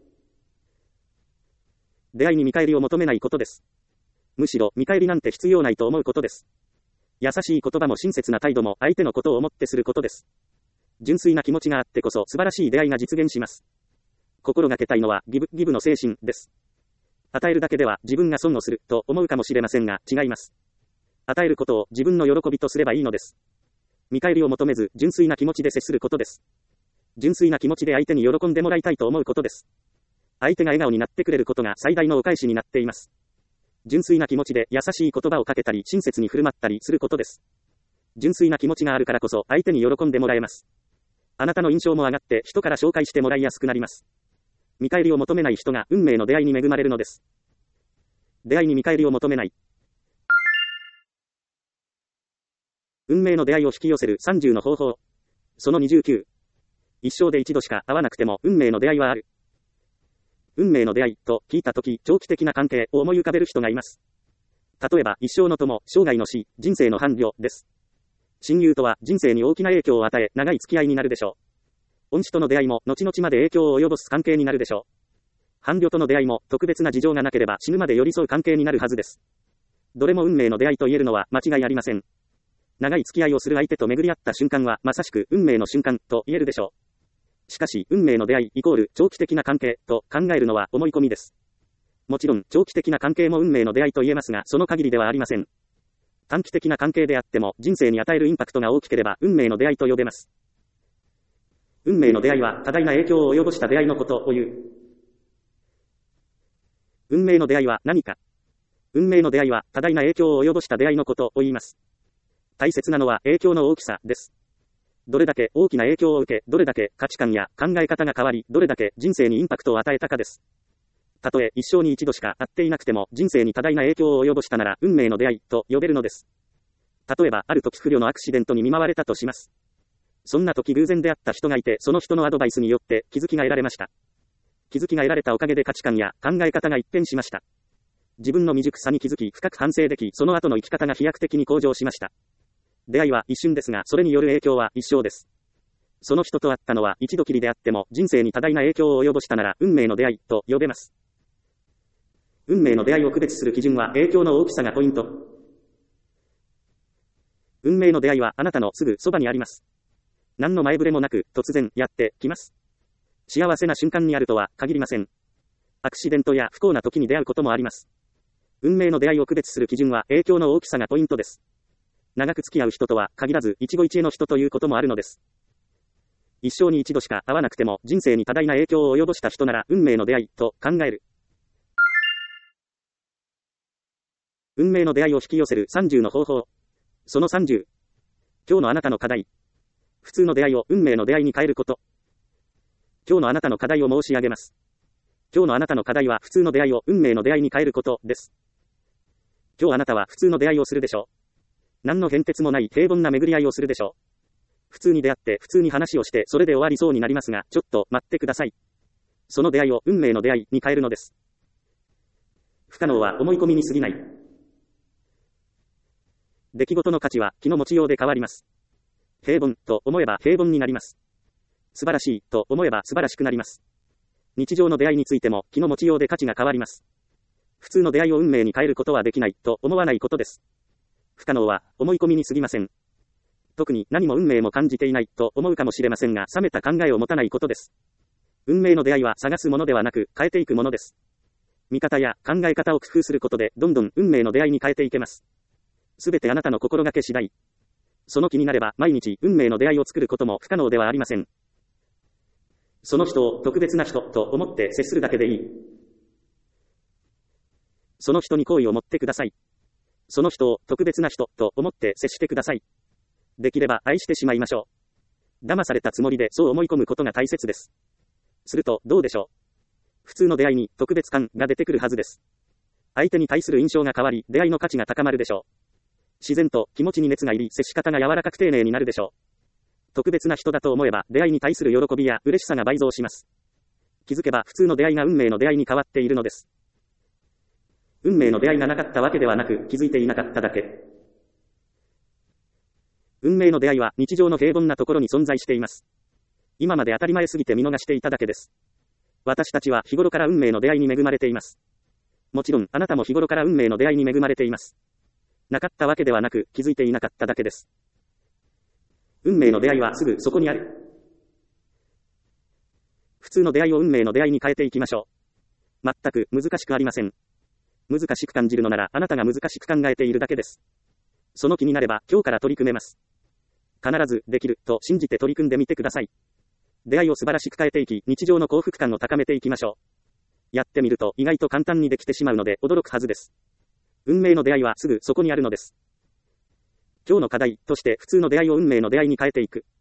出会いに見返りを求めないことです。むしろ見返りなんて必要ないと思うことです。優しい言葉も親切な態度も相手のことを思ってすることです。純粋な気持ちがあってこそ素晴らしい出会いが実現します。心がけたいのはギブの精神です。与えるだけでは自分が損をすると思うかもしれませんが違います。与えることを自分の喜びとすればいいのです。見返りを求めず純粋な気持ちで接することです。純粋な気持ちで相手に喜んでもらいたいと思うことです。相手が笑顔になってくれることが最大のお返しになっています。純粋な気持ちで優しい言葉をかけたり親切に振る舞ったりすることです。純粋な気持ちがあるからこそ相手に喜んでもらえます。あなたの印象も上がって人から紹介してもらいやすくなります。見返りを求めない人が運命の出会いに恵まれるのです。出会いに見返りを求めない。運命の出会いを引き寄せる30の方法。その29。一生で一度しか会わなくても運命の出会いはある。運命の出会いと聞いたとき、長期的な関係を思い浮かべる人がいます。例えば一生の友、生涯の死、人生の伴侶です。親友とは人生に大きな影響を与え、長い付き合いになるでしょう。恩師との出会いも後々まで影響を及ぼす関係になるでしょう。伴侶との出会いも特別な事情がなければ死ぬまで寄り添う関係になるはずです。どれも運命の出会いと言えるのは間違いありません。長い付き合いをする相手と巡り合った瞬間はまさしく運命の瞬間と言えるでしょう。しかし運命の出会いイコール長期的な関係と考えるのは思い込みです。もちろん長期的な関係も運命の出会いと言えますがその限りではありません。短期的な関係であっても人生に与えるインパクトが大きければ運命の出会いと呼べます。運命の出会いは多大な影響を及ぼした出会いのことを言う。運命の出会いは何か。運命の出会いは多大な影響を及ぼした出会いのことを言います。大切なのは影響の大きさです。どれだけ大きな影響を受け、どれだけ価値観や考え方が変わり、どれだけ人生にインパクトを与えたかです。たとえ一生に一度しか会っていなくても人生に多大な影響を及ぼしたなら運命の出会いと呼べるのです。例えばある時不慮のアクシデントに見舞われたとします。そんな時偶然出会った人がいてその人のアドバイスによって気づきが得られました。気づきが得られたおかげで価値観や考え方が一変しました。自分の未熟さに気づき深く反省できその後の生き方が飛躍的に向上しました。出会いは一瞬ですがそれによる影響は一生です。その人と会ったのは一度きりであっても人生に多大な影響を及ぼしたなら運命の出会いと呼べます。運命の出会いを区別する基準は影響の大きさがポイント。運命の出会いはあなたのすぐそばにあります。何の前触れもなく突然やってきます。幸せな瞬間にあるとは限りません。アクシデントや不幸な時に出会うこともあります。運命の出会いを区別する基準は影響の大きさがポイントです。長く付き合う人とは限らず一期一会の人ということもあるのです。一生に一度しか会わなくても人生に多大な影響を及ぼした人なら運命の出会いと考える。運命の出会いを引き寄せる30の方法。その30。今日のあなたの課題。普通の出会いを運命の出会いに変えること。今日のあなたの課題を申し上げます。今日のあなたの課題は普通の出会いを運命の出会いに変えることです。今日あなたは普通の出会いをするでしょう。何の変哲もない平凡な巡り合いをするでしょう。普通に出会って普通に話をしてそれで終わりそうになりますが、ちょっと待ってください。その出会いを運命の出会いに変えるのです。不可能は思い込みに過ぎない。出来事の価値は気の持ちようで変わります。平凡と思えば平凡になります。 素晴らしい、と思えば素晴らしくなります。日常の出会いについても、気の持ちようで価値が変わります。普通の出会いを運命に変えることはできない、と思わないことです。不可能は、思い込みに過ぎません。特に何も運命も感じていない、と思うかもしれませんが、冷めた考えを持たないことです。運命の出会いは探すものではなく、変えていくものです。見方や考え方を工夫することで、どんどん運命の出会いに変えていけます。すべてあなたの心がけ次第。その気になれば、毎日運命の出会いを作ることも不可能ではありません。その人を特別な人と思って接するだけでいい。その人に好意を持ってください。その人を特別な人と思って接してください。できれば愛してしまいましょう。騙されたつもりでそう思い込むことが大切です。するとどうでしょう。普通の出会いに特別感が出てくるはずです。相手に対する印象が変わり、出会いの価値が高まるでしょう。自然と気持ちに熱が入り、接し方が柔らかく丁寧になるでしょう。特別な人だと思えば、出会いに対する喜びや嬉しさが倍増します。気づけば普通の出会いが運命の出会いに変わっているのです。運命の出会いがなかったわけではなく、気づいていなかっただけ。運命の出会いは日常の平凡なところに存在しています。今まで当たり前すぎて見逃していただけです。私たちは日頃から運命の出会いに恵まれています。もちろん、あなたも日頃から運命の出会いに恵まれています。なかったわけではなく、気づいていなかっただけです。運命の出会いはすぐそこにある。普通の出会いを運命の出会いに変えていきましょう。全く難しくありません。難しく感じるのなら、あなたが難しく考えているだけです。その気になれば、今日から取り組めます。必ずできると信じて取り組んでみてください。出会いを素晴らしく変えていき、日常の幸福感を高めていきましょう。やってみると意外と簡単にできてしまうので驚くはずです。運命の出会いはすぐそこにあるのです。今日の課題として普通の出会いを運命の出会いに変えていく。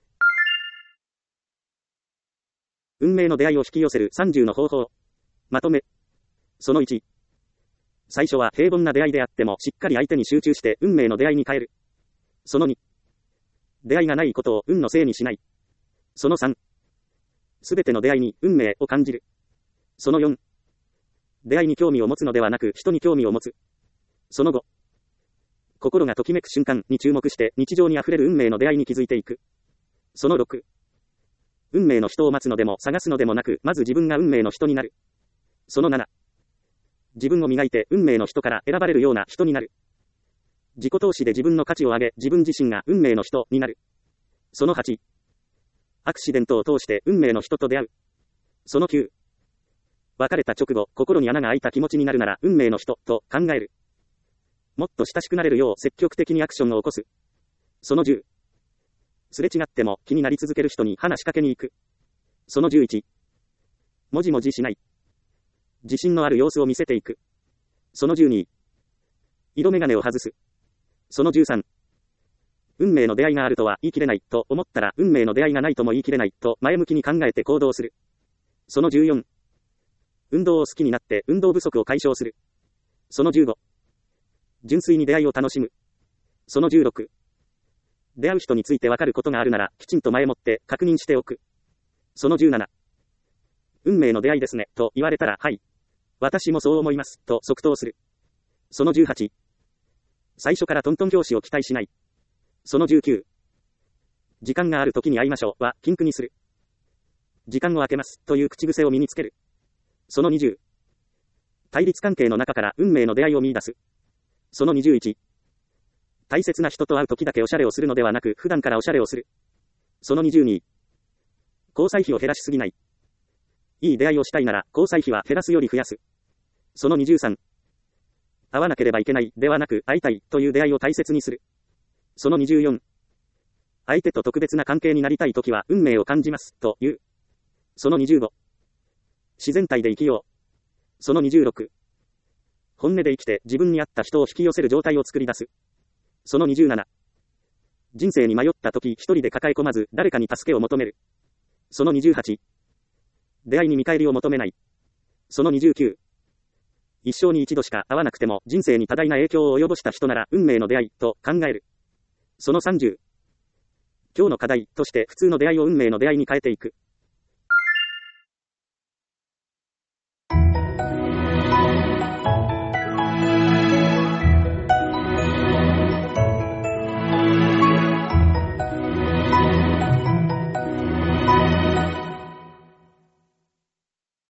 運命の出会いを引き寄せる30の方法。まとめ。その1。最初は平凡な出会いであってもしっかり相手に集中して運命の出会いに変える。その2。出会いがないことを運のせいにしない。その3。すべての出会いに運命を感じる。その4。出会いに興味を持つのではなく人に興味を持つ。その5。心がときめく瞬間に注目して日常に溢れる運命の出会いに気づいていく。その6。運命の人を待つのでも探すのでもなく、まず自分が運命の人になる。その7。自分を磨いて運命の人から選ばれるような人になる。自己投資で自分の価値を上げ、自分自身が運命の人になる。その8。アクシデントを通して運命の人と出会う。その9。別れた直後、心に穴が開いた気持ちになるなら運命の人と考える。もっと親しくなれるよう積極的にアクションを起こす。その10。すれ違っても気になり続ける人に話しかけに行く。その11。もじもじしない。自信のある様子を見せていく。その12。色眼鏡を外す。その13。運命の出会いがあるとは言い切れないと思ったら運命の出会いがないとも言い切れないと前向きに考えて行動する。その14。運動を好きになって運動不足を解消する。その15。純粋に出会いを楽しむ。その16。出会う人についてわかることがあるならきちんと前もって確認しておく。その17。運命の出会いですねと言われたらはい。私もそう思いますと即答する。その18。最初からトントン拍子を期待しない。その19。時間がある時に会いましょうは禁句にする。時間を空けますという口癖を身につける。その20。対立関係の中から運命の出会いを見出す。その21。大切な人と会う時だけおしゃれをするのではなく普段からおしゃれをする。その22。交際費を減らしすぎない。いい出会いをしたいなら交際費は減らすより増やす。その23。会わなければいけないではなく会いたいという出会いを大切にする。その24。相手と特別な関係になりたいときは運命を感じますという。その25。自然体で生きよう。その26。本音で生きて自分に合った人を引き寄せる状態を作り出す。その27。人生に迷ったとき一人で抱え込まず誰かに助けを求める。その28。出会いに見返りを求めない。その29。一生に一度しか会わなくても人生に多大な影響を及ぼした人なら運命の出会いと考える。その30。今日の課題として普通の出会いを運命の出会いに変えていく。